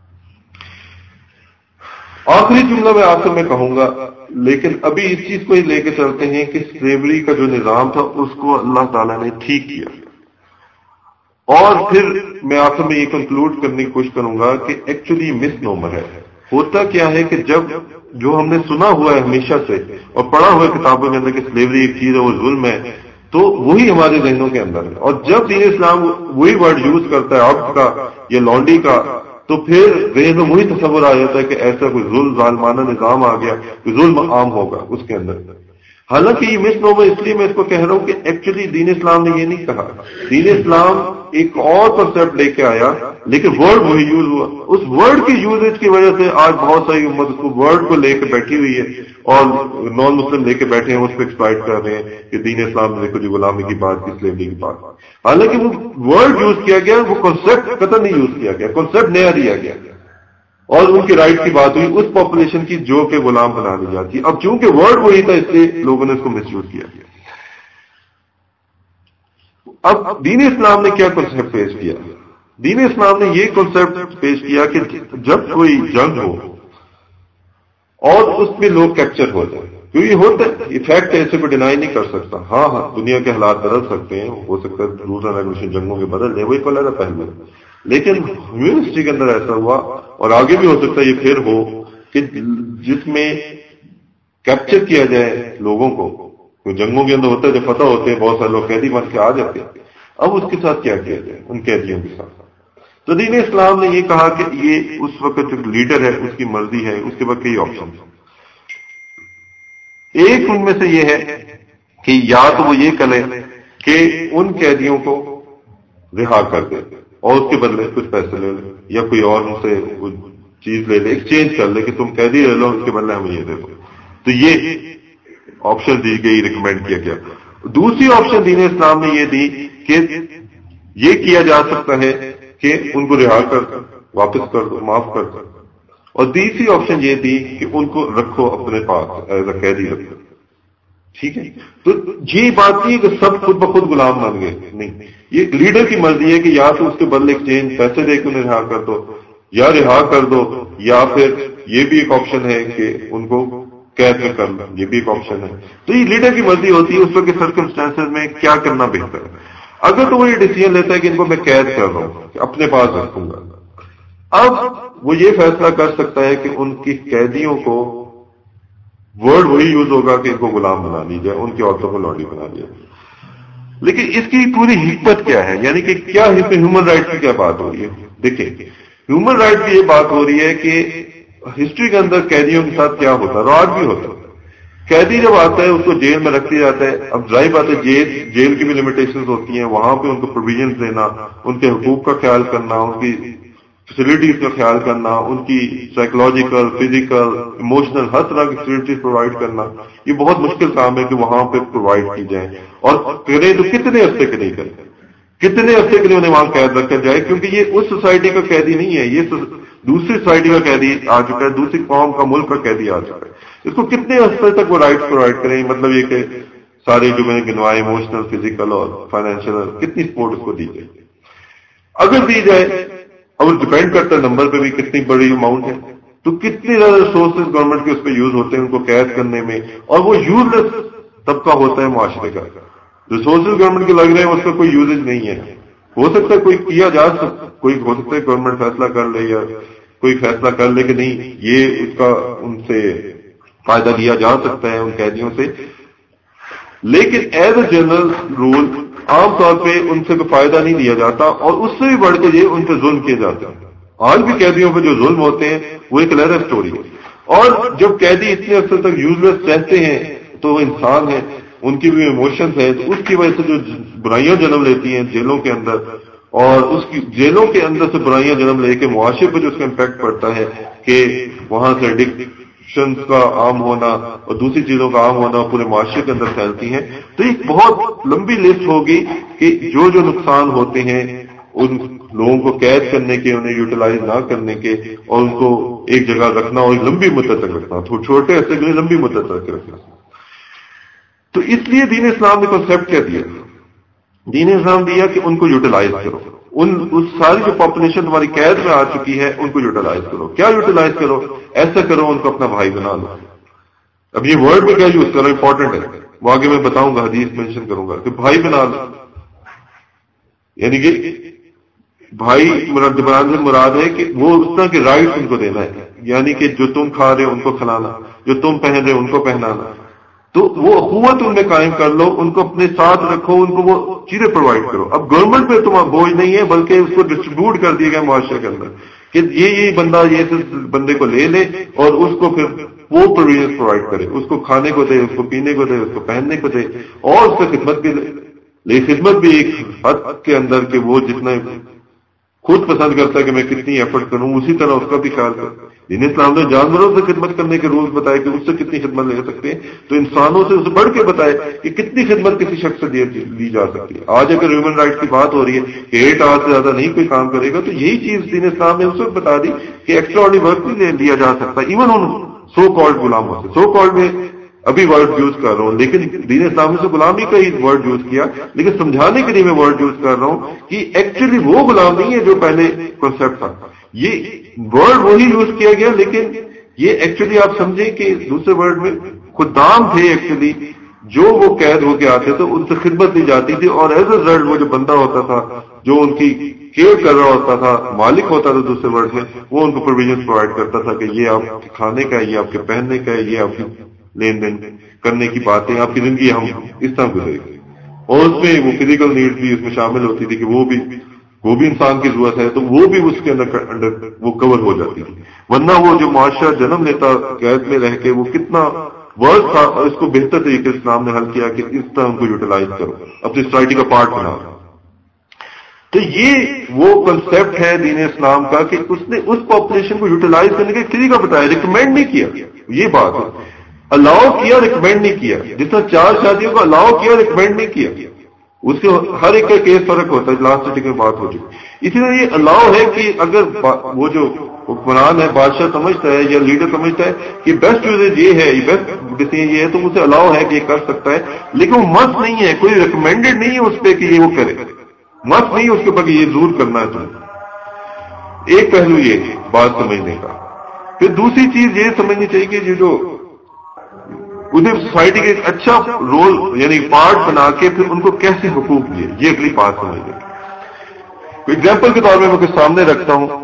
آخری جملہ میں آخر میں کہوں گا، لیکن ابھی اس چیز کو ہی لے کے چلتے ہیں کہ سلیوری کا جو نظام تھا اس کو اللہ تعالیٰ نے ٹھیک کیا. اور پھر میں آخر میں یہ کنکلوڈ کرنے کی کوشش کروں گا کہ ایکچولی مس نومر ہے. ہوتا کیا ہے کہ جب جو ہم نے سنا ہوا ہے ہمیشہ سے اور پڑھا ہوا ہے کتابوں کے اندر کہ سلیوری ایک چیز ہے، وہ ظلم ہے، تو وہی ہمارے ذہنوں کے اندر ہے. اور جب دین اسلام وہی ورڈ یوز کرتا ہے عبد کا یا لانڈی کا، تو پھر ذہن میں وہی تصور آ جاتا ہے کہ ایسا کوئی ظلم ظالمانہ نظام آ گیا، کوئی ظلم عام ہوگا اس کے اندر. حالانکہ یہ مس نو میں اس لیے میں اس کو کہہ رہا ہوں کہ ایکچولی دین اسلام نے یہ نہیں کہا. دین اسلام ایک اور کنسپٹ لے کے آیا, لیکن ورڈ وہی یوز ہوا. اس ورڈ کے یوزیج کی وجہ سے آج بہت ساری امت اس کو ورڈ کو لے کے بیٹھی ہوئی ہے اور نان مسلم لے کے بیٹھے ہیں, اس پہ ایکسپلائٹ کر رہے ہیں کہ دین اسلام نے دیکھو جو غلامی کی بات کی, سلیوری کی بات. حالانکہ وہ ورڈ یوز کیا گیا, وہ کنسپٹ قطعا نہیں یوز کیا گیا, کنسپٹ نیا دیا گیا اور ان کی رائٹ کی بات ہوئی اس پاپولیشن کی جو کہ غلام بنا دی جاتی. اب چونکہ ورڈ وہی تھا اس لیے لوگوں نے اس کو مس یوز کیا. اب دین اسلام نے کیا کنسپٹ پیش کیا؟ دین اسلام نے یہ کنسپٹ پیش کیا کہ جب کوئی جنگ ہو اور اس میں لوگ کیپچر ہو جائیں, کیونکہ یہ ہوتا ہے, یہ فیکٹ ہے, اسے کوئی ڈینائی نہیں کر سکتا. ہاں ہاں دنیا کے حالات بدل سکتے ہیں, ہو سکتا ہے رولز اینڈ ریگولیشن جنگوں کے بدل جائے, وہ ایک علیحدہ پہلو ہے, لیکن ہیومنسٹی کے اندر ایسا ہوا اور آگے بھی ہو سکتا ہے یہ پھر ہو کہ جس میں کیپچر کیا جائے لوگوں کو. جنگوں کے اندر ہوتا ہے, جو فتح ہوتے ہیں بہت سارے لوگ قیدی بن کے آ جاتے ہیں, اب اس کے ساتھ کیا کیا جائے ان قیدیوں کے ساتھ. تو دین اسلام نے یہ کہا کہ یہ اس وقت جو لیڈر ہے اس کی مرضی ہے, اس کے بعد کئی آپشن. ایک ان میں سے یہ ہے کہ یا تو وہ یہ کرے کہ ان قیدیوں کو رہا کر دے اور اس کے بدلے کچھ پیسے لے لے, یا کوئی اور ان سے چیز لے لے, ایکسچینج کر لے کہ تم قیدی لے لو, اس کے بدلے ہمیں یہ دے دو. تو یہ آپشن دی گئی, ریکمینڈ کیا گیا. دوسری آپشن دین اسلام نے یہ دی کہ یہ کیا جا سکتا ہے کہ ان کو رہا کر واپس کر دو, معاف کر دو. اور تیسری آپشن یہ دی کہ ان کو رکھو اپنے پاس ایز اے قیدی رکھو. ٹھیک ہے, تو یہ بات نہیں کہ سب خود بخود غلام بن گئے, نہیں, یہ لیڈر کی مرضی ہے کہ یا تو اس کے بدلے ایکسچینج پیسے دے کے انہیں رہا کر دو, یا رہا کر دو, یا پھر یہ بھی ایک آپشن ہے کہ ان کو قید میں کر لو, یہ بھی ایک آپشن ہے. تو یہ لیڈر کی مرضی ہوتی ہے اس وقت کے سرکمسٹانسز میں کیا کرنا بہتر ہے. اگر تو وہ یہ ڈیسیژن لیتا ہے کہ ان کو میں قید کر رہا ہوں, کہ اپنے پاس رکھوں گا, اب وہ یہ فیصلہ کر سکتا ہے کہ ان کی قیدیوں کو ورڈ وہی یوز ہوگا کہ ان کو غلام بنا لی جائے, ان کی عورتوں کو لوڈی بنا لیا جائے. لیکن اس کی پوری حکمت کیا ہے, یعنی کہ کیا ہیومن رائٹ کی کیا بات ہو رہی ہے؟ دیکھیں, ہیومن رائٹ کی یہ بات ہو رہی ہے کہ ہسٹری کے اندر قیدیوں کے ساتھ کیا ہوتا ہے, اور آج بھی ہوتا ہے. قیدی جب آتا ہے اس کو جیل میں رکھ دیا جاتا ہے. اب ظاہر بات ہے جیل جیل کی بھی لمیٹیشنز ہوتی ہیں, وہاں پہ ان کو پروویژنز دینا, ان کے حقوق کا خیال کرنا, ان کی فیسلٹیز کا خیال کرنا, ان کی سائیکولوجیکل, فزیکل, ایموشنل ہر طرح کی فیسلٹیز پرووائڈ کرنا, یہ بہت مشکل کام ہے کہ وہاں پہ پرووائڈ کی جائیں. اور کریں تو کتنے عرصے کے نہیں کریں, کتنے عرصے کے لیے انہیں وہاں قید رکھا جائے, کیونکہ یہ اس سوسائٹی کا قیدی نہیں ہے, یہ دوسری سوسائٹی کا قیدی آ چکا ہے, دوسری قوم کا, ملک کا قیدی آ چکا ہے. اس کو کتنے عرصے تک وہ رائٹس پرووائڈ کریں, مطلب یہ کہ سارے جو میں نے گنوائے ایموشنل, فزیکل اور فائنینشیل, کتنی سپورٹ اس کو دی جائے. اگر دی جائے, اب ڈپینڈ کرتا ہے نمبر پہ بھی کتنی بڑی اماؤنٹ ہے, تو کتنے زیادہ ریسورسز گورنمنٹ کے اس پہ یوز ہوتے ہیں ان کو قید کرنے میں, اور وہ یوز لیس طبقہ ہوتا ہے معاشرے کا. ریسورسز گورنمنٹ کے لگ رہے ہیں, اس کا کوئی یوزج نہیں ہے. ہو سکتا ہے کوئی کیا جا سکتا, کوئی ہو سکتا ہے گورنمنٹ فیصلہ کر لے, یا کوئی فیصلہ کر لے کہ نہیں یہ اس کا ان سے فائدہ لیا جا سکتا ہے ان قیدیوں سے, لیکن ایز اے جنرل رول عام طور پہ ان سے کوئی فائدہ نہیں لیا جاتا, اور اس سے بھی بڑھ کے یہ ان پہ ظلم کیے جاتے ہیں. آج بھی قیدیوں پہ جو ظلم ہوتے ہیں وہ ایک علیحدہ اسٹوری ہے. اور جب قیدی اتنے عرصے تک یوز لیس رہتے ہیں تو وہ انسان ہیں, ان کی بھی ایموشنز ہیں, تو اس کی وجہ سے جو برائیاں جنم لیتی ہیں جیلوں کے اندر, اور اس کی جیلوں کے اندر سے برائیاں جنم لے کے معاشرے پر جو اس کا امپیکٹ پڑتا ہے کہ وہاں سے ایڈکشنز کا عام ہونا اور دوسری چیزوں کا عام ہونا پورے معاشرے کے اندر پھیلتی ہیں. تو ایک بہت لمبی لسٹ ہوگی کہ جو جو نقصان ہوتے ہیں ان لوگوں کو قید کرنے کے, انہیں یوٹیلائز نہ کرنے کے, اور ان کو ایک جگہ رکھنا اور لمبی مدت تک رکھنا, چھوٹے عرصے کے لیے لمبی مدت تک رکھنا. تو اس لیے دین اسلام نے کنسپٹ کیا دیا, دین اسلام دیا کہ ان کو یوٹیلائز کرو, ان اس ساری جو پاپولیشن تمہاری قید میں آ چکی ہے ان کو یوٹیلائز کرو. کیا یوٹیلائز کرو؟ ایسا کرو ان کو اپنا بھائی بنا لو. اب یہ ورڈ میں کیا یوز کرو امپورٹنٹ ہے, وہ آگے میں بتاؤں گا, حدیث مینشن کروں گا کہ بھائی بنا لو. یعنی کہ بھائی مراد سے مراد ہے کہ وہ اس طرح کے رائٹس ان کو دینا ہے, یعنی کہ جو تم کھا رہے ہو ان کو کھلانا, جو تم پہن رہے ہو ان کو پہنانا. تو وہ اخوت ان میں قائم کر لو, ان کو اپنے ساتھ رکھو, ان کو وہ چیزیں پرووائڈ کرو. اب گورنمنٹ پہ تمہارا بوجھ نہیں ہے, بلکہ اس کو ڈسٹریبیوٹ کر دیا گیا معاشرے کے اندر کہ یہ یہ بندہ یہ بندے کو لے لے اور اس کو پھر وہ پروویژن پرووائڈ کرے، اس کو کھانے کو دے، اس کو پینے کو دے، اس کو پہننے کو دے، اور اس سے خدمت بھی دے. لیکن خدمت بھی ایک حد کے اندر کہ وہ جتنا خود پسند کرتا ہے کہ میں کتنی ایفرٹ کروں، اسی طرح اس کا بھی خیال کروں. دین اسلام نے جانوروں سے خدمت کرنے کے رولز بتائے کہ اس سے کتنی خدمت لے سکتے ہیں، تو انسانوں سے اسے بڑھ کے بتائے کہ کتنی خدمت کسی شخص سے لی جا سکتی ہے. آج اگر ہیومن رائٹس کی بات ہو رہی ہے کہ ایٹ آور سے زیادہ نہیں کوئی کام کرے گا، تو یہی چیز دین اسلام نے اس وقت بتا دی کہ ایکسٹرا آرڈنری ورک بھی لیا جا سکتا ہے ایون ان سو کالڈ غلاموں سے. سو کالڈ میں ابھی ورڈ یوز کر رہا ہوں، لیکن دین اسلامی سے غلامی کا ہی ورڈ یوز کیا، لیکن سمجھانے کے لیے میں ورڈ یوز کر رہا ہوں کہ ایکچولی وہ غلام نہیں ہے جو پہلے کنسپٹ تھا. یہ ورڈ وہی یوز کیا گیا، لیکن یہ ایکچولی آپ سمجھیں کہ دوسرے ورڈ میں خدام تھے ایکچولی، جو وہ قید ہو کے آتے تھے ان سے خدمت دی جاتی تھی، اور ایز اے ریزلٹ وہ جو بندہ ہوتا تھا جو ان کی کیئر کر رہا ہوتا تھا، مالک ہوتا تھا دوسرے ورڈ میں، وہ ان کو پروویژن پرووائڈ کرتا تھا کہ یہ آپ کے کھانے کا ہے، یہ آپ کے پہننے کا ہے، یہ آپ کی لین دین کرنے کی باتیں، آپ کی زندگی ہم اس طرح گزرے گی. اور اس میں وہ فزیکل نیڈ بھی اس میں شامل ہوتی تھی کہ وہ بھی وہ بھی انسان کی ضرورت ہے، تو وہ بھی اس کے اندر انڈر وہ کور ہو جاتی تھی. ورنہ وہ جو معاشرہ جنم لیتا قید میں رہ کے وہ کتنا ورک تھا، اور اس کو بہتر طریقے سے اسلام نے حل کیا کہ اس طرح ان کو یوٹیلائز کرو، اپنی سوسائٹی کا پارٹ بناؤ. تو یہ وہ کنسپٹ ہے دین اسلام کا کہ اس نے اس پاپولیشن کو یوٹیلائز کرنے کا طریقہ بتایا، ریکمینڈ نہیں کیا. یہ بات ہے، الاؤ کیا، ریکمینڈ نہیں کیا. جس طرح چار شادیوں کو الاؤ کیا، ریکمینڈ نہیں کیا. اس کے ہر ایک کا کیس فرق ہوتا ہے، لاسٹ سٹنگ میں بات ہو چکی. اسی طرح یہ الاؤ ہے کہ اگر وہ جو حکمران ہے، بادشاہ سمجھتا ہے یا لیڈر سمجھتا ہے کہ بیسٹ یوزیج یہ ہے، بیسٹ ڈیسیژن یہ ہے، تو اسے الاؤ ہے کہ یہ کر سکتا ہے، لیکن وہ مست نہیں ہے، کوئی ریکمینڈڈ نہیں ہے اس پہ کہ یہ وہ کرے، مست نہیں ہے اس کے اوپر کہ یہ ضرور کرنا ہے تمہیں. ایک پہلو یہ ہے بات سمجھنے کا. پھر دوسری چیز یہ سمجھنی چاہیے کہ یہ جو انہیں سوسائٹی کا ایک اچھا رول یعنی پارٹ بنا کے پھر ان کو کیسے حقوق دیے، یہ اگلی بات سمجھیں. ایگزامپل کے طور میں میں کچھ سامنے رکھتا ہوں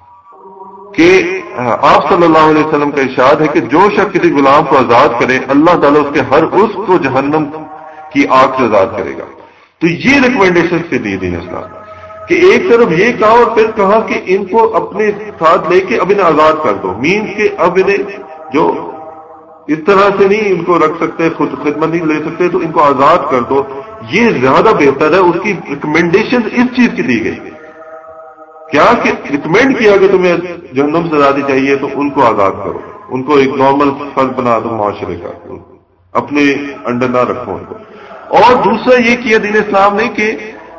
کہ آپ صلی اللہ علیہ وسلم کا ارشاد ہے کہ جو شخص کسی غلام کو آزاد کرے، اللہ تعالیٰ اس کے ہر اس کو جہنم کی آگ سے آزاد کرے گا. تو یہ ریکمینڈیشن سے دی دین اسلام کہ ایک طرف یہ کہا اور پھر کہا کہ ان کو اپنے ساتھ لے کے اب انہیں آزاد کر دو. مینس کہ اب انہیں جو اس طرح سے نہیں ان کو رکھ سکتے، خود خدمت نہیں لے سکتے، تو ان کو آزاد کر دو. یہ زیادہ بہتر ہے. اس کی ریکمینڈیشن اس چیز کی دی گئی کیا کہ ریکمینڈ کیا کہ تمہیں جہنم سے آزادی چاہیے تو ان کو آزاد کرو، ان کو ایک نارمل فرد بنا دو معاشرے کا، اپنے انڈر نہ رکھو ان کو. اور دوسرا یہ کیا دین اسلام نے کہ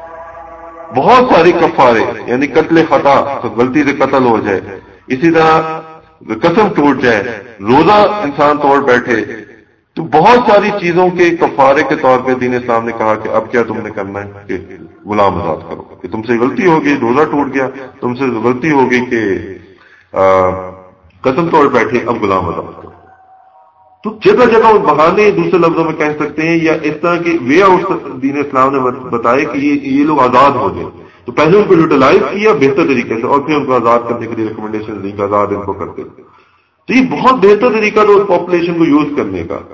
بہت سارے کفارے یعنی قتل خطا، غلطی سے قتل ہو جائے، اسی طرح قسم ٹوٹ جائے، روزہ انسان توڑ بیٹھے، تو بہت ساری چیزوں کے کفارے کے طور پہ دین اسلام نے کہا کہ اب کیا تم نے کرنا ہے کہ غلام آزاد کرو. کہ تم سے غلطی ہو گئی، روزہ ٹوٹ گیا، تم سے غلطی ہو گئی کہ قسم توڑ بیٹھے، اب غلام آزاد کرو. تو جگہ جگہ بہانے دوسرے لفظوں میں کہہ سکتے ہیں یا اس طرح کی وے آؤٹ دین اسلام نے بتائے کہ یہ لوگ آزاد ہو گئے. تو پہلے ان کو یوٹیلائز کیا بہتر طریقے سے، اور پھر ان کو آزاد کرنے کے لیے ریکمنڈیشن دی کہ آزاد ان کو کرتے. تو یہ بہت بہتر طریقہ تھا اس پاپولیشن کو یوز کرنے کا.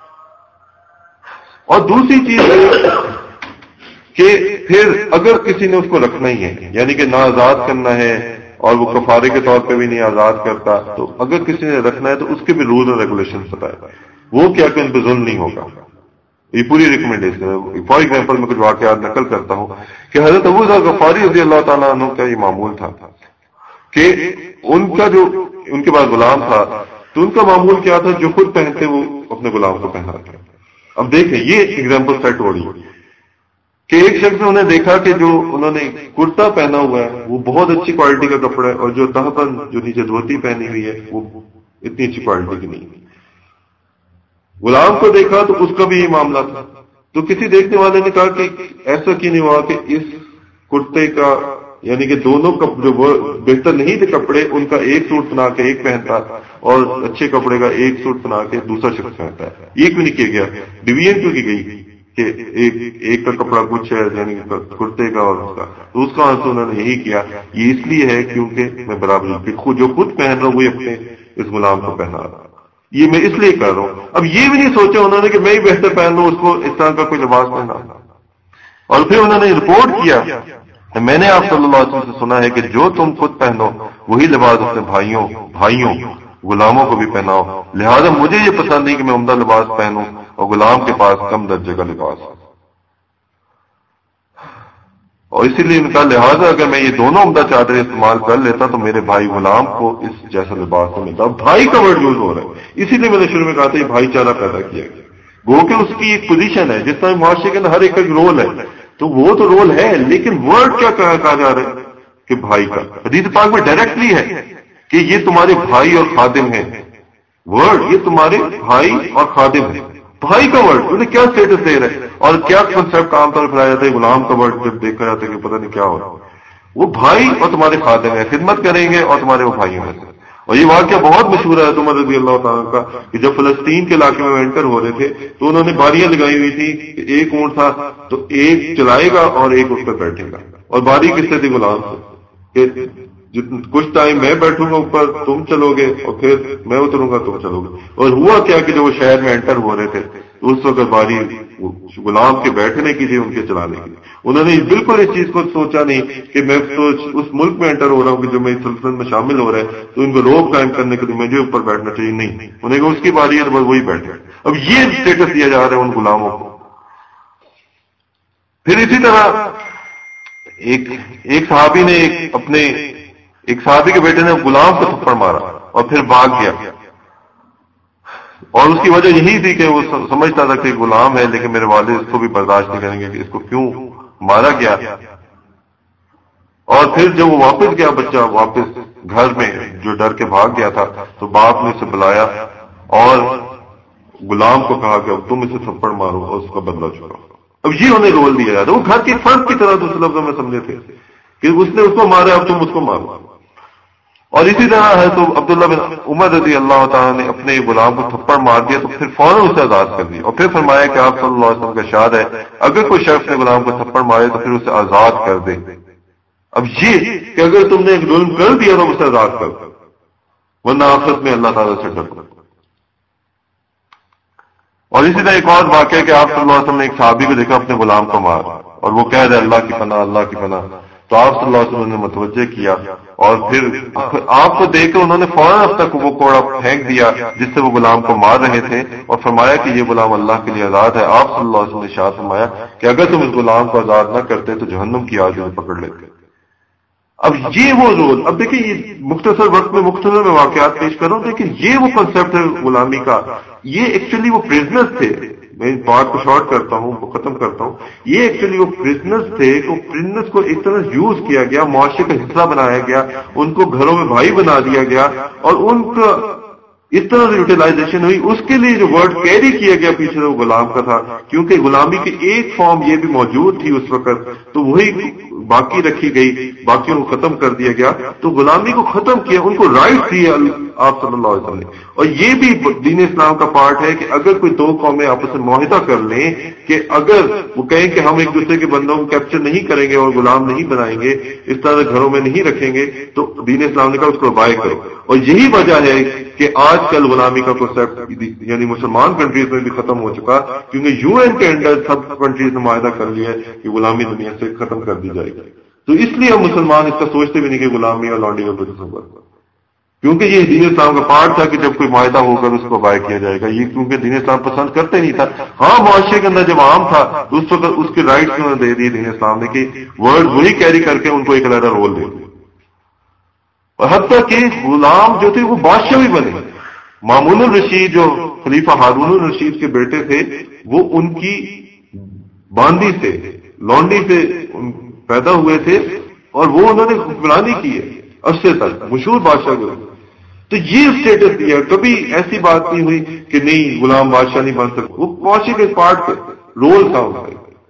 اور دوسری چیز ہے کہ پھر اگر کسی نے اس کو رکھنا ہی ہے یعنی کہ نہ آزاد کرنا ہے اور وہ کفارے کے طور پہ بھی نہیں آزاد کرتا، تو اگر کسی نے رکھنا ہے تو اس کے بھی رول اور ریگولیشن بتائے. وہ کیا کہ ان پہ ظلم نہیں ہوگا. یہ پوری ریکمنڈیشن ہے. فار ایگزامپل میں کچھ واقعات نقل کرتا ہوں کہ حضرت ابو ذر غفاری رضی اللہ تعالیٰ عنہ کا یہ معمول تھا کہ ان کا جو ان کے پاس غلام تھا تو ان کا معمول کیا تھا، جو خود پہنتے وہ اپنے غلام کو پہناتے. اب دیکھیں یہ ایگزامپل سیٹ ہو رہی ہے کہ ایک شخص نے انہیں دیکھا کہ جو انہوں نے کرتا پہنا ہوا ہے وہ بہت اچھی کوالٹی کا کپڑا ہے، اور جو تہبند جو نیچے دھوتی پہنی ہوئی ہے وہ اتنی اچھی کوالٹی کی نہیں. غلام کو دیکھا تو اس کا بھی یہ معاملہ تھا. تو کسی دیکھنے والے نے کہا کہ ایسا کیوں نہیں ہوا کہ اس کرتے کا یعنی کہ دونوں جو بہتر نہیں تھے کپڑے ان کا ایک سوٹ بنا کے ایک پہنتا اور اچھے کپڑے کا ایک سوٹ بنا کے دوسرا شخص پہنتا ہے. یہ کیوں نہیں کیا گیا؟ ڈویژن کیوں کی گئی کہ ایک ایک کا کپڑا کچھ ہے یعنی کرتے کا اور اس کا، تو اس کا آنسر انہوں نے یہی کیا. یہ اس لیے ہے کیونکہ میں برابر خود جو خود پہن رہا ہوں وہی اپنے اس غلام کو پہنا رہا. یہ میں اس لیے کر رہا ہوں. اب یہ بھی نہیں سوچا انہوں نے کہ میں ہی بہتر پہن لوں اس کو اس طرح کا کوئی لباس پہنا. اور پھر انہوں نے رپورٹ کیا میں نے آپ صلی اللہ علیہ وسلم سے سنا ہے کہ جو تم خود پہنو وہی لباس اپنے بھائیوں بھائیوں غلاموں کو بھی پہناؤ، لہذا مجھے یہ پسند نہیں کہ میں عمدہ لباس پہنوں اور غلام کے پاس کم درجے کا لباس ہے، اور اسی لیے ان کا لہٰذا اگر میں یہ دونوں عمدہ چادریں استعمال کر لیتا تو میرے بھائی غلام کو اس جیسا لباس نہیں ملتا۔ اب بھائی کا ورڈ یوز ہو رہا ہے، اسی لیے میں نے شروع میں کہا تھا یہ بھائی چارہ پیدا کیا گیا، گو کہ اس کی ایک پوزیشن ہے، جس طرح معاشرے کے اندر ہر ایک کا رول ہے، تو وہ تو رول ہے، لیکن ورڈ کیا کہا جا رہا ہے کہ بھائی کا، حدیث پاک میں ڈائریکٹلی ہے کہ یہ تمہارے بھائی اور خادم ہیں، ورڈ یہ تمہارے بھائی اور خادم ہیں، بھائی کا ورڈ انہیں کیا اسٹیٹس دے رہے ہیں، اور کیا کنسپٹ عام طور پر آیا جاتا ہے غلام کا ورڈ جب دیکھا جاتا ہے کہ پتہ نہیں کیا ہو رہا، وہ بھائی اور تمہارے خادم ہیں، خدمت کریں گے اور تمہارے وہ بھائیوں میں سے۔ اور یہ واقعہ بہت مشہور ہے عمر رضی اللہ تعالیٰ کا کہ جب فلسطین کے علاقے میں انٹر ہو رہے تھے تو انہوں نے باریاں لگائی ہوئی تھی کہ ایک اونٹ تھا تو ایک چلائے گا اور ایک اس پہ بیٹھے گا، اور باری کس سے تھی؟ غلام سے، کہ کچھ ٹائم میں بیٹھوں گا اوپر تم چلو گے اور پھر میں اتروں گا تم چلو گے۔ اور ہوا کیا کہ جب وہ شہر میں انٹر ہو رہے تھے تو اس وقت باری غلام کے بیٹھنے کی تھی، ان کے چلانے کی، انہوں نے بالکل اس چیز کو سوچا نہیں کہ میں اس ملک میں انٹر ہو رہا ہوں کہ جو میں سلطنت میں شامل ہو رہا ہے تو ان کو روب قائم کرنے کے لیے مجھے اوپر بیٹھنا چاہیے، نہیں، انہیں کہ اس کی باری ہے تو بس وہی بیٹھے۔ اب یہ اسٹیٹس دیا جا رہا ہے ان غلاموں کو۔ پھر اسی طرح ایک ایک صحابی نے ایک اپنے ایک صحابی کے بیٹے نے غلام کو تھپڑ مارا اور پھر بھاگ گیا، اور اس کی وجہ یہی تھی کہ وہ سمجھتا تھا کہ غلام ہے لیکن میرے والد اس کو بھی برداشت نہیں کریں گے کہ اس کو کیوں مارا گیا۔ اور پھر جب وہ واپس گیا بچہ واپس گھر میں جو ڈر کے بھاگ گیا تھا تو باپ نے اسے بلایا اور غلام کو کہا کہ اب تم اسے تھپڑ مارو اور اس کا بدلہ چکاؤ۔ اب یہ انہیں رول دیا جاتا ہے، وہ گھر کے فرد کی طرح دوسرے لفظوں میں سمجھے تھے کہ اس نے اس کو مارا اب تم اس کو مارو۔ اور اسی طرح ہے تو عبداللہ بن عمر رضی اللہ تعالیٰ نے اپنے غلام کو تھپڑ مار دیا تو پھر فوراً اسے آزاد کر دیا، اور پھر فرمایا کہ آپ صلی اللہ علیہ وسلم کا ارشاد ہے اگر کوئی شخص نے غلام کو تھپڑ مارے تو پھر اسے آزاد کر دے۔ اب یہ کہ اگر تم نے ایک ظلم کر دیا تو اسے آزاد کر دو، ورنہ آخرت میں اللہ تعالیٰ سے ڈرو۔ اور اسی طرح ایک اور واقعہ کہ آپ صلی اللہ علیہ وسلم نے ایک صحابی کو دیکھا اپنے غلام کو مار اور وہ کہہ رہے اللہ کی پناہ اللہ کی پناہ، تو آپ صلی اللہ علیہ وسلم نے متوجہ کیا اور پھر آپ کو دیکھ کر انہوں نے فوراً اب تک وہ کوڑا پھینک دیا جس سے وہ غلام کو مار رہے تھے اور فرمایا کہ یہ غلام اللہ کے لیے آزاد ہے۔ آپ صلی اللہ علیہ وسلم نے ارشاد فرمایا کہ اگر تم اس غلام کو آزاد نہ کرتے تو جہنم کی آگ میں پکڑ لیتے۔ اب یہ وہ رول، اب دیکھیں یہ مختصر وقت میں مختصر میں واقعات پیش کر رہا ہوں، لیکن یہ وہ کنسپٹ ہے غلامی کا، یہ ایکچولی وہ پرزنرز تھے، میں اس بات کو شارٹ کرتا ہوں وہ ختم کرتا ہوں، یہ ایکچولی وہ پرزنرز تھے، وہ پرزنرز کو ایک طرح یوز کیا گیا، معاشرے کا حصہ بنایا گیا، ان کو گھروں میں بھائی بنا دیا گیا اور ان کا اس طرح سے یوٹیلائزیشن ہوئی۔ اس کے لیے جو ورڈ کیری کیا گیا پیچھے وہ غلام کا تھا، کیونکہ غلامی کی ایک فارم یہ بھی موجود تھی اس وقت تو وہی باقی رکھی گئی، باقیوں کو ختم کر دیا گیا، تو غلامی کو ختم کیا، ان کو رائٹ دیے آپ صلی اللہ علیہ وسلم نے۔ اور یہ بھی دین اسلام کا پارٹ ہے کہ اگر کوئی دو قومیں آپس میں معاہدہ کر لیں کہ اگر وہ کہیں کہ ہم ایک دوسرے کے بندوں کو کیپچر نہیں کریں گے اور غلام نہیں بنائیں گے، اس طرح گھروں میں نہیں رکھیں گے، تو دین اسلام نے کہا اس کو بائے کرو۔ اور یہی وجہ ہے کہ آج کل غلامی کا کنسیپٹ یعنی مسلمان کنٹریز میں بھی ختم ہو چکا، کیونکہ یو این کے انڈر سب کنٹریز نے معاہدہ کر لیا ہے کہ غلامی دنیا سے ختم کر دی جائے گی۔ تو اس لیے ہم مسلمان اس کا سوچتے بھی نہیں کہ غلامی اور لانڈی کا بزنس ہوگا، کیونکہ یہ دین اسلام کا پارٹ تھا کہ جب کوئی معاہدہ ہو کر اس کو بائے کیا جائے گا، یہ کیونکہ دین اسلام پسند کرتے نہیں تھا۔ ہاں معاشرے کے اندر جب عام تھا تو اس وقت اس کے رائٹس انہوں نے دے دیے دین اسلام نے کہ ورڈ وہی کیری کر کے ان کو ایک علیحدہ رول دے دیا، اور حتیٰ کہ غلام جو تھے وہ بادشاہ بھی بنے۔ مامون الرشید جو خلیفہ ہارون الرشید کے بیٹے تھے وہ ان کی باندی سے لونڈی سے پیدا ہوئے تھے اور وہ انہوں نے حکمرانی کی ہے عرصے تک، مشہور بادشاہ کو۔ تو یہ اسٹیٹس دیا، کبھی ایسی بات نہیں ہوئی کہ نہیں غلام بادشاہ نہیں بن سکتے، وہ معاشرے کے پارٹ تھے، رول تھا ان کا۔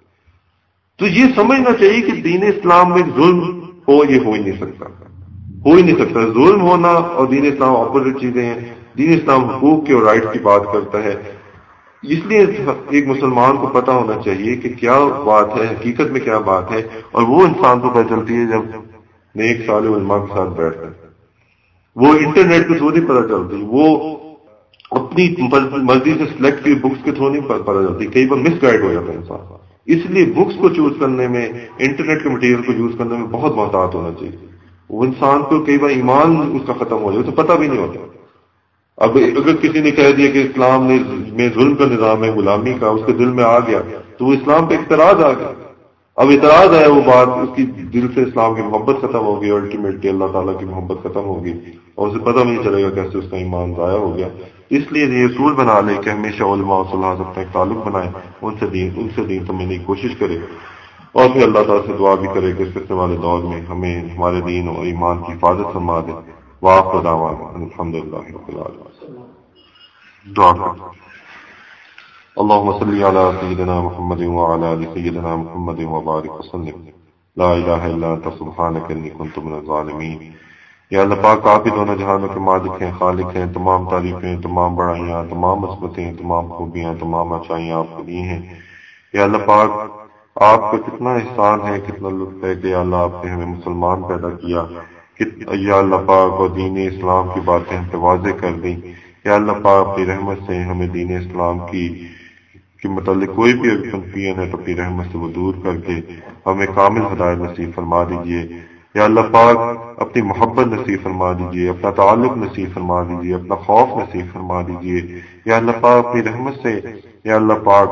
تو یہ سمجھنا چاہیے کہ دین اسلام میں ظلم ہو یہ ہو ہی نہیں سکتا، ہو ہی نہیں سکتا ظلم ہونا اور دین اسلام اپوزٹ چیزیں ہیں۔ دین اسلام حقوق کے اور رائٹ کی بات کرتا ہے، اس لیے ایک مسلمان کو پتا ہونا چاہیے کہ کیا بات ہے، حقیقت میں کیا بات ہے، اور وہ انسان کو پتہ چلتی ہے جب نیک صالح علماء کے ساتھ بیٹھتا ہے۔ وہ انٹرنیٹ کے تھرو نہیں پتہ چلتی، وہ اپنی مرضی سے سلیکٹ کی بکس کے تھرو نہیں پتہ چلتی، کئی بار مس گائیڈ ہو جاتا ہے انسان۔ اس لیے بکس کو چوز کرنے میں، انٹرنیٹ کے مٹیریل کو یوز کرنے میں بہت محتاط ہونا چاہیے۔ وہ انسان کو کئی بار ایمان اس کا ختم ہو جائے تو پتہ بھی نہیں ہوتا۔ اب اگر کسی نے کہہ دیا کہ اسلام نے میں ظلم کا نظام ہے، غلامی کا، اس کے دل میں آ گیا تو وہ اسلام پہ اعتراض آ گیا. اب اعتراض ہے وہ بات، اس کی دل سے اسلام کی محبت ختم ہوگی، الٹیمیٹلی اللہ تعالیٰ کی محبت ختم ہوگی اور اسے پتہ نہیں چلے گا کیسے اس کا ایمان ضائع ہو گیا. اس لیے یہ اصول بنا لے کہ ہمیشہ علماء اور صلاح اپنا ایک تعلق بنائے، ان سے دین ان سے دین سمجھنے کی کوشش کرے اور پھر اللہ تعالیٰ سے دعا بھی کرے کہ اس فتنے والے دور میں ہمیں ہمارے دین اور ایمان کی حفاظت فرما دے. وآخر دعوانا الحمدللہ رب العالمین. دعا کریں. اللهم صل على سيدنا محمد وعلى آل سيدنا محمد وبارك وسلم. لا الہ الا انت سبحانك انی كنت من الظالمین. یا اللہ پاک، آپ ہی دونوں جہانوں کے مالک ہیں، خالق ہیں. تمام تعریفیں، تمام بڑائیاں، تمام عظمتیں، تمام خوبیاں، تمام اچھائیاں آپ کو دی ہیں. یا اللہ پاک، آپ کا کتنا احسان ہے، کتنا لطف ہے کہ یا اللہ آپ نے ہمیں مسلمان پیدا کیا. یا اللہ پاک، اور دین اسلام کی باتیں ہم پہ واضح کر دیں. یا اللہ پاک، اپنی رحمت سے ہمیں دین اسلام کی کے متعلق کوئی بھی اگر کنفیوژن ہے تو اپنی رحمت سے وہ دور کر کے ہمیں کامل ہدایت نصیب فرما دیجیے. یا اللہ پاک، اپنی محبت نصیب فرما دیجیے، اپنا تعلق نصیب فرما دیجیے، اپنا خوف نصیب فرما دیجیے. یا اللہ پاک، اپنی رحمت سے یا اللہ پاک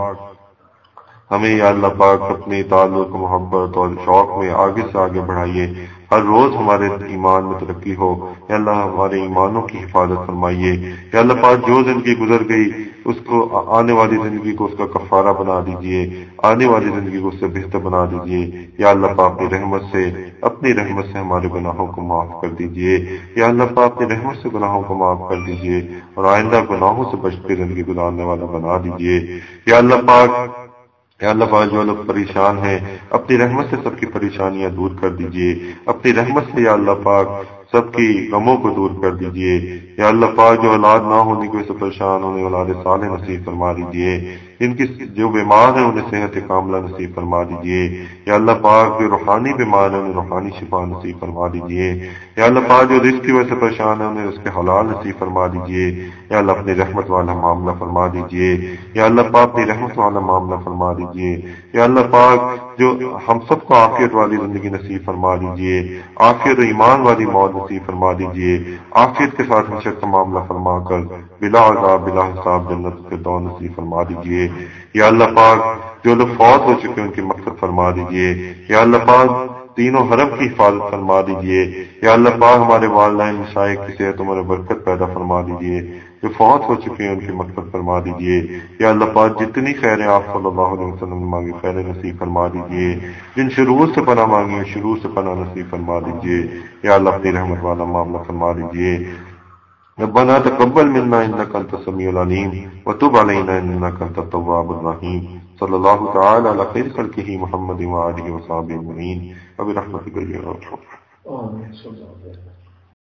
ہمیں یا اللہ پاک اپنے تعلق، محبت اور شوق میں آگے سے آگے بڑھائیے. ہر روز ہمارے ایمان میں ترقی ہو. یا اللہ ہمارے ایمانوں کی حفاظت فرمائیے. یا اللہ پاک، جو زندگی گزر گئی اس کو آنے والی زندگی کو اس کا کفارہ بنا دیجیے، آنے والی زندگی کو اس سے بہتر بنا دیجیے. یا اللہ پاک، اپنی رحمت سے اپنی رحمت سے ہمارے گناہوں کو معاف کر دیجیے. یا اللہ پاک، اپنی رحمت سے گناہوں کو معاف کر دیجیے اور آئندہ گناہوں سے بچ کے زندگی گزارنے والا بنا دیجیے. یا اللہ پاک یا اللہ پاک، جو لوگ پریشان ہیں اپنی رحمت سے سب کی پریشانیاں دور کر دیجیے. اپنی رحمت سے یا اللہ پاک سب کی غموں کو دور کر دیجیے. یا اللہ پاک، جو اولاد نہ ہونے کی وجہ سے پریشان ہونے اولاد صالح نصیب فرما دیجیے. ان کی جو بیمار ہیں انہیں صحت کاملہ نصیب فرما دیجیے. یا اللہ پاک، جو روحانی بیمار ہیں انہیں روحانی شفا نصیب فرما دیجیے. یا اللہ پاک، جو رزق کی وجہ سے پریشان ہیں انہیں رزق حلال نصیب فرما دیجیے. یا اللہ اپنی رحمت والا معاملہ فرما دیجیے. یا اللہ پاک، اپنی رحمت والا معاملہ فرما دیجیے. یا اللہ پاک، جو ہم سب کو عافیت والی زندگی نصیب فرما دیجیے، عافیت و ایمان والی موت نصیب فرما دیجیے. عافیت کے ساتھ حشر کا معاملہ فرما کر بلا عذاب بلا حساب جنت کے دو نصیب فرما دیجیے. یا اللہ پاک، جو لوگ فوت ہو چکے ان کی مغفرت فرما دیجیے. یا اللہ پاک، تینوں حرم کی حفاظت فرما دیجیے. یا اللہ پاک، ہمارے والدین مشائخ کی صحت عمر برکت پیدا فرما دیجیے. جو فوت ہو چکے ہیں ان کی مغفرت فرما دیجیے. یا اللہ پاک، جتنی خیریں آپ صلی اللہ علیہ وسلم نے مانگی خیریں نصیب فرما دیجیے. جن شرور سے پناہ مانگی ان شرور سے پناہ نصیب فرما دیجیے. یا اللہ اپنی رحمت والا معاملہ فرما دیجیے. ربنا تقبل منا انك انت السميع العليم وتب علينا انك انت التواب الرحيم. صلی اللہ تعالی علی خیر خلقہ محمد وآلہ وصحبہ اجمعین. برحمتک یا ارحم الراحمین.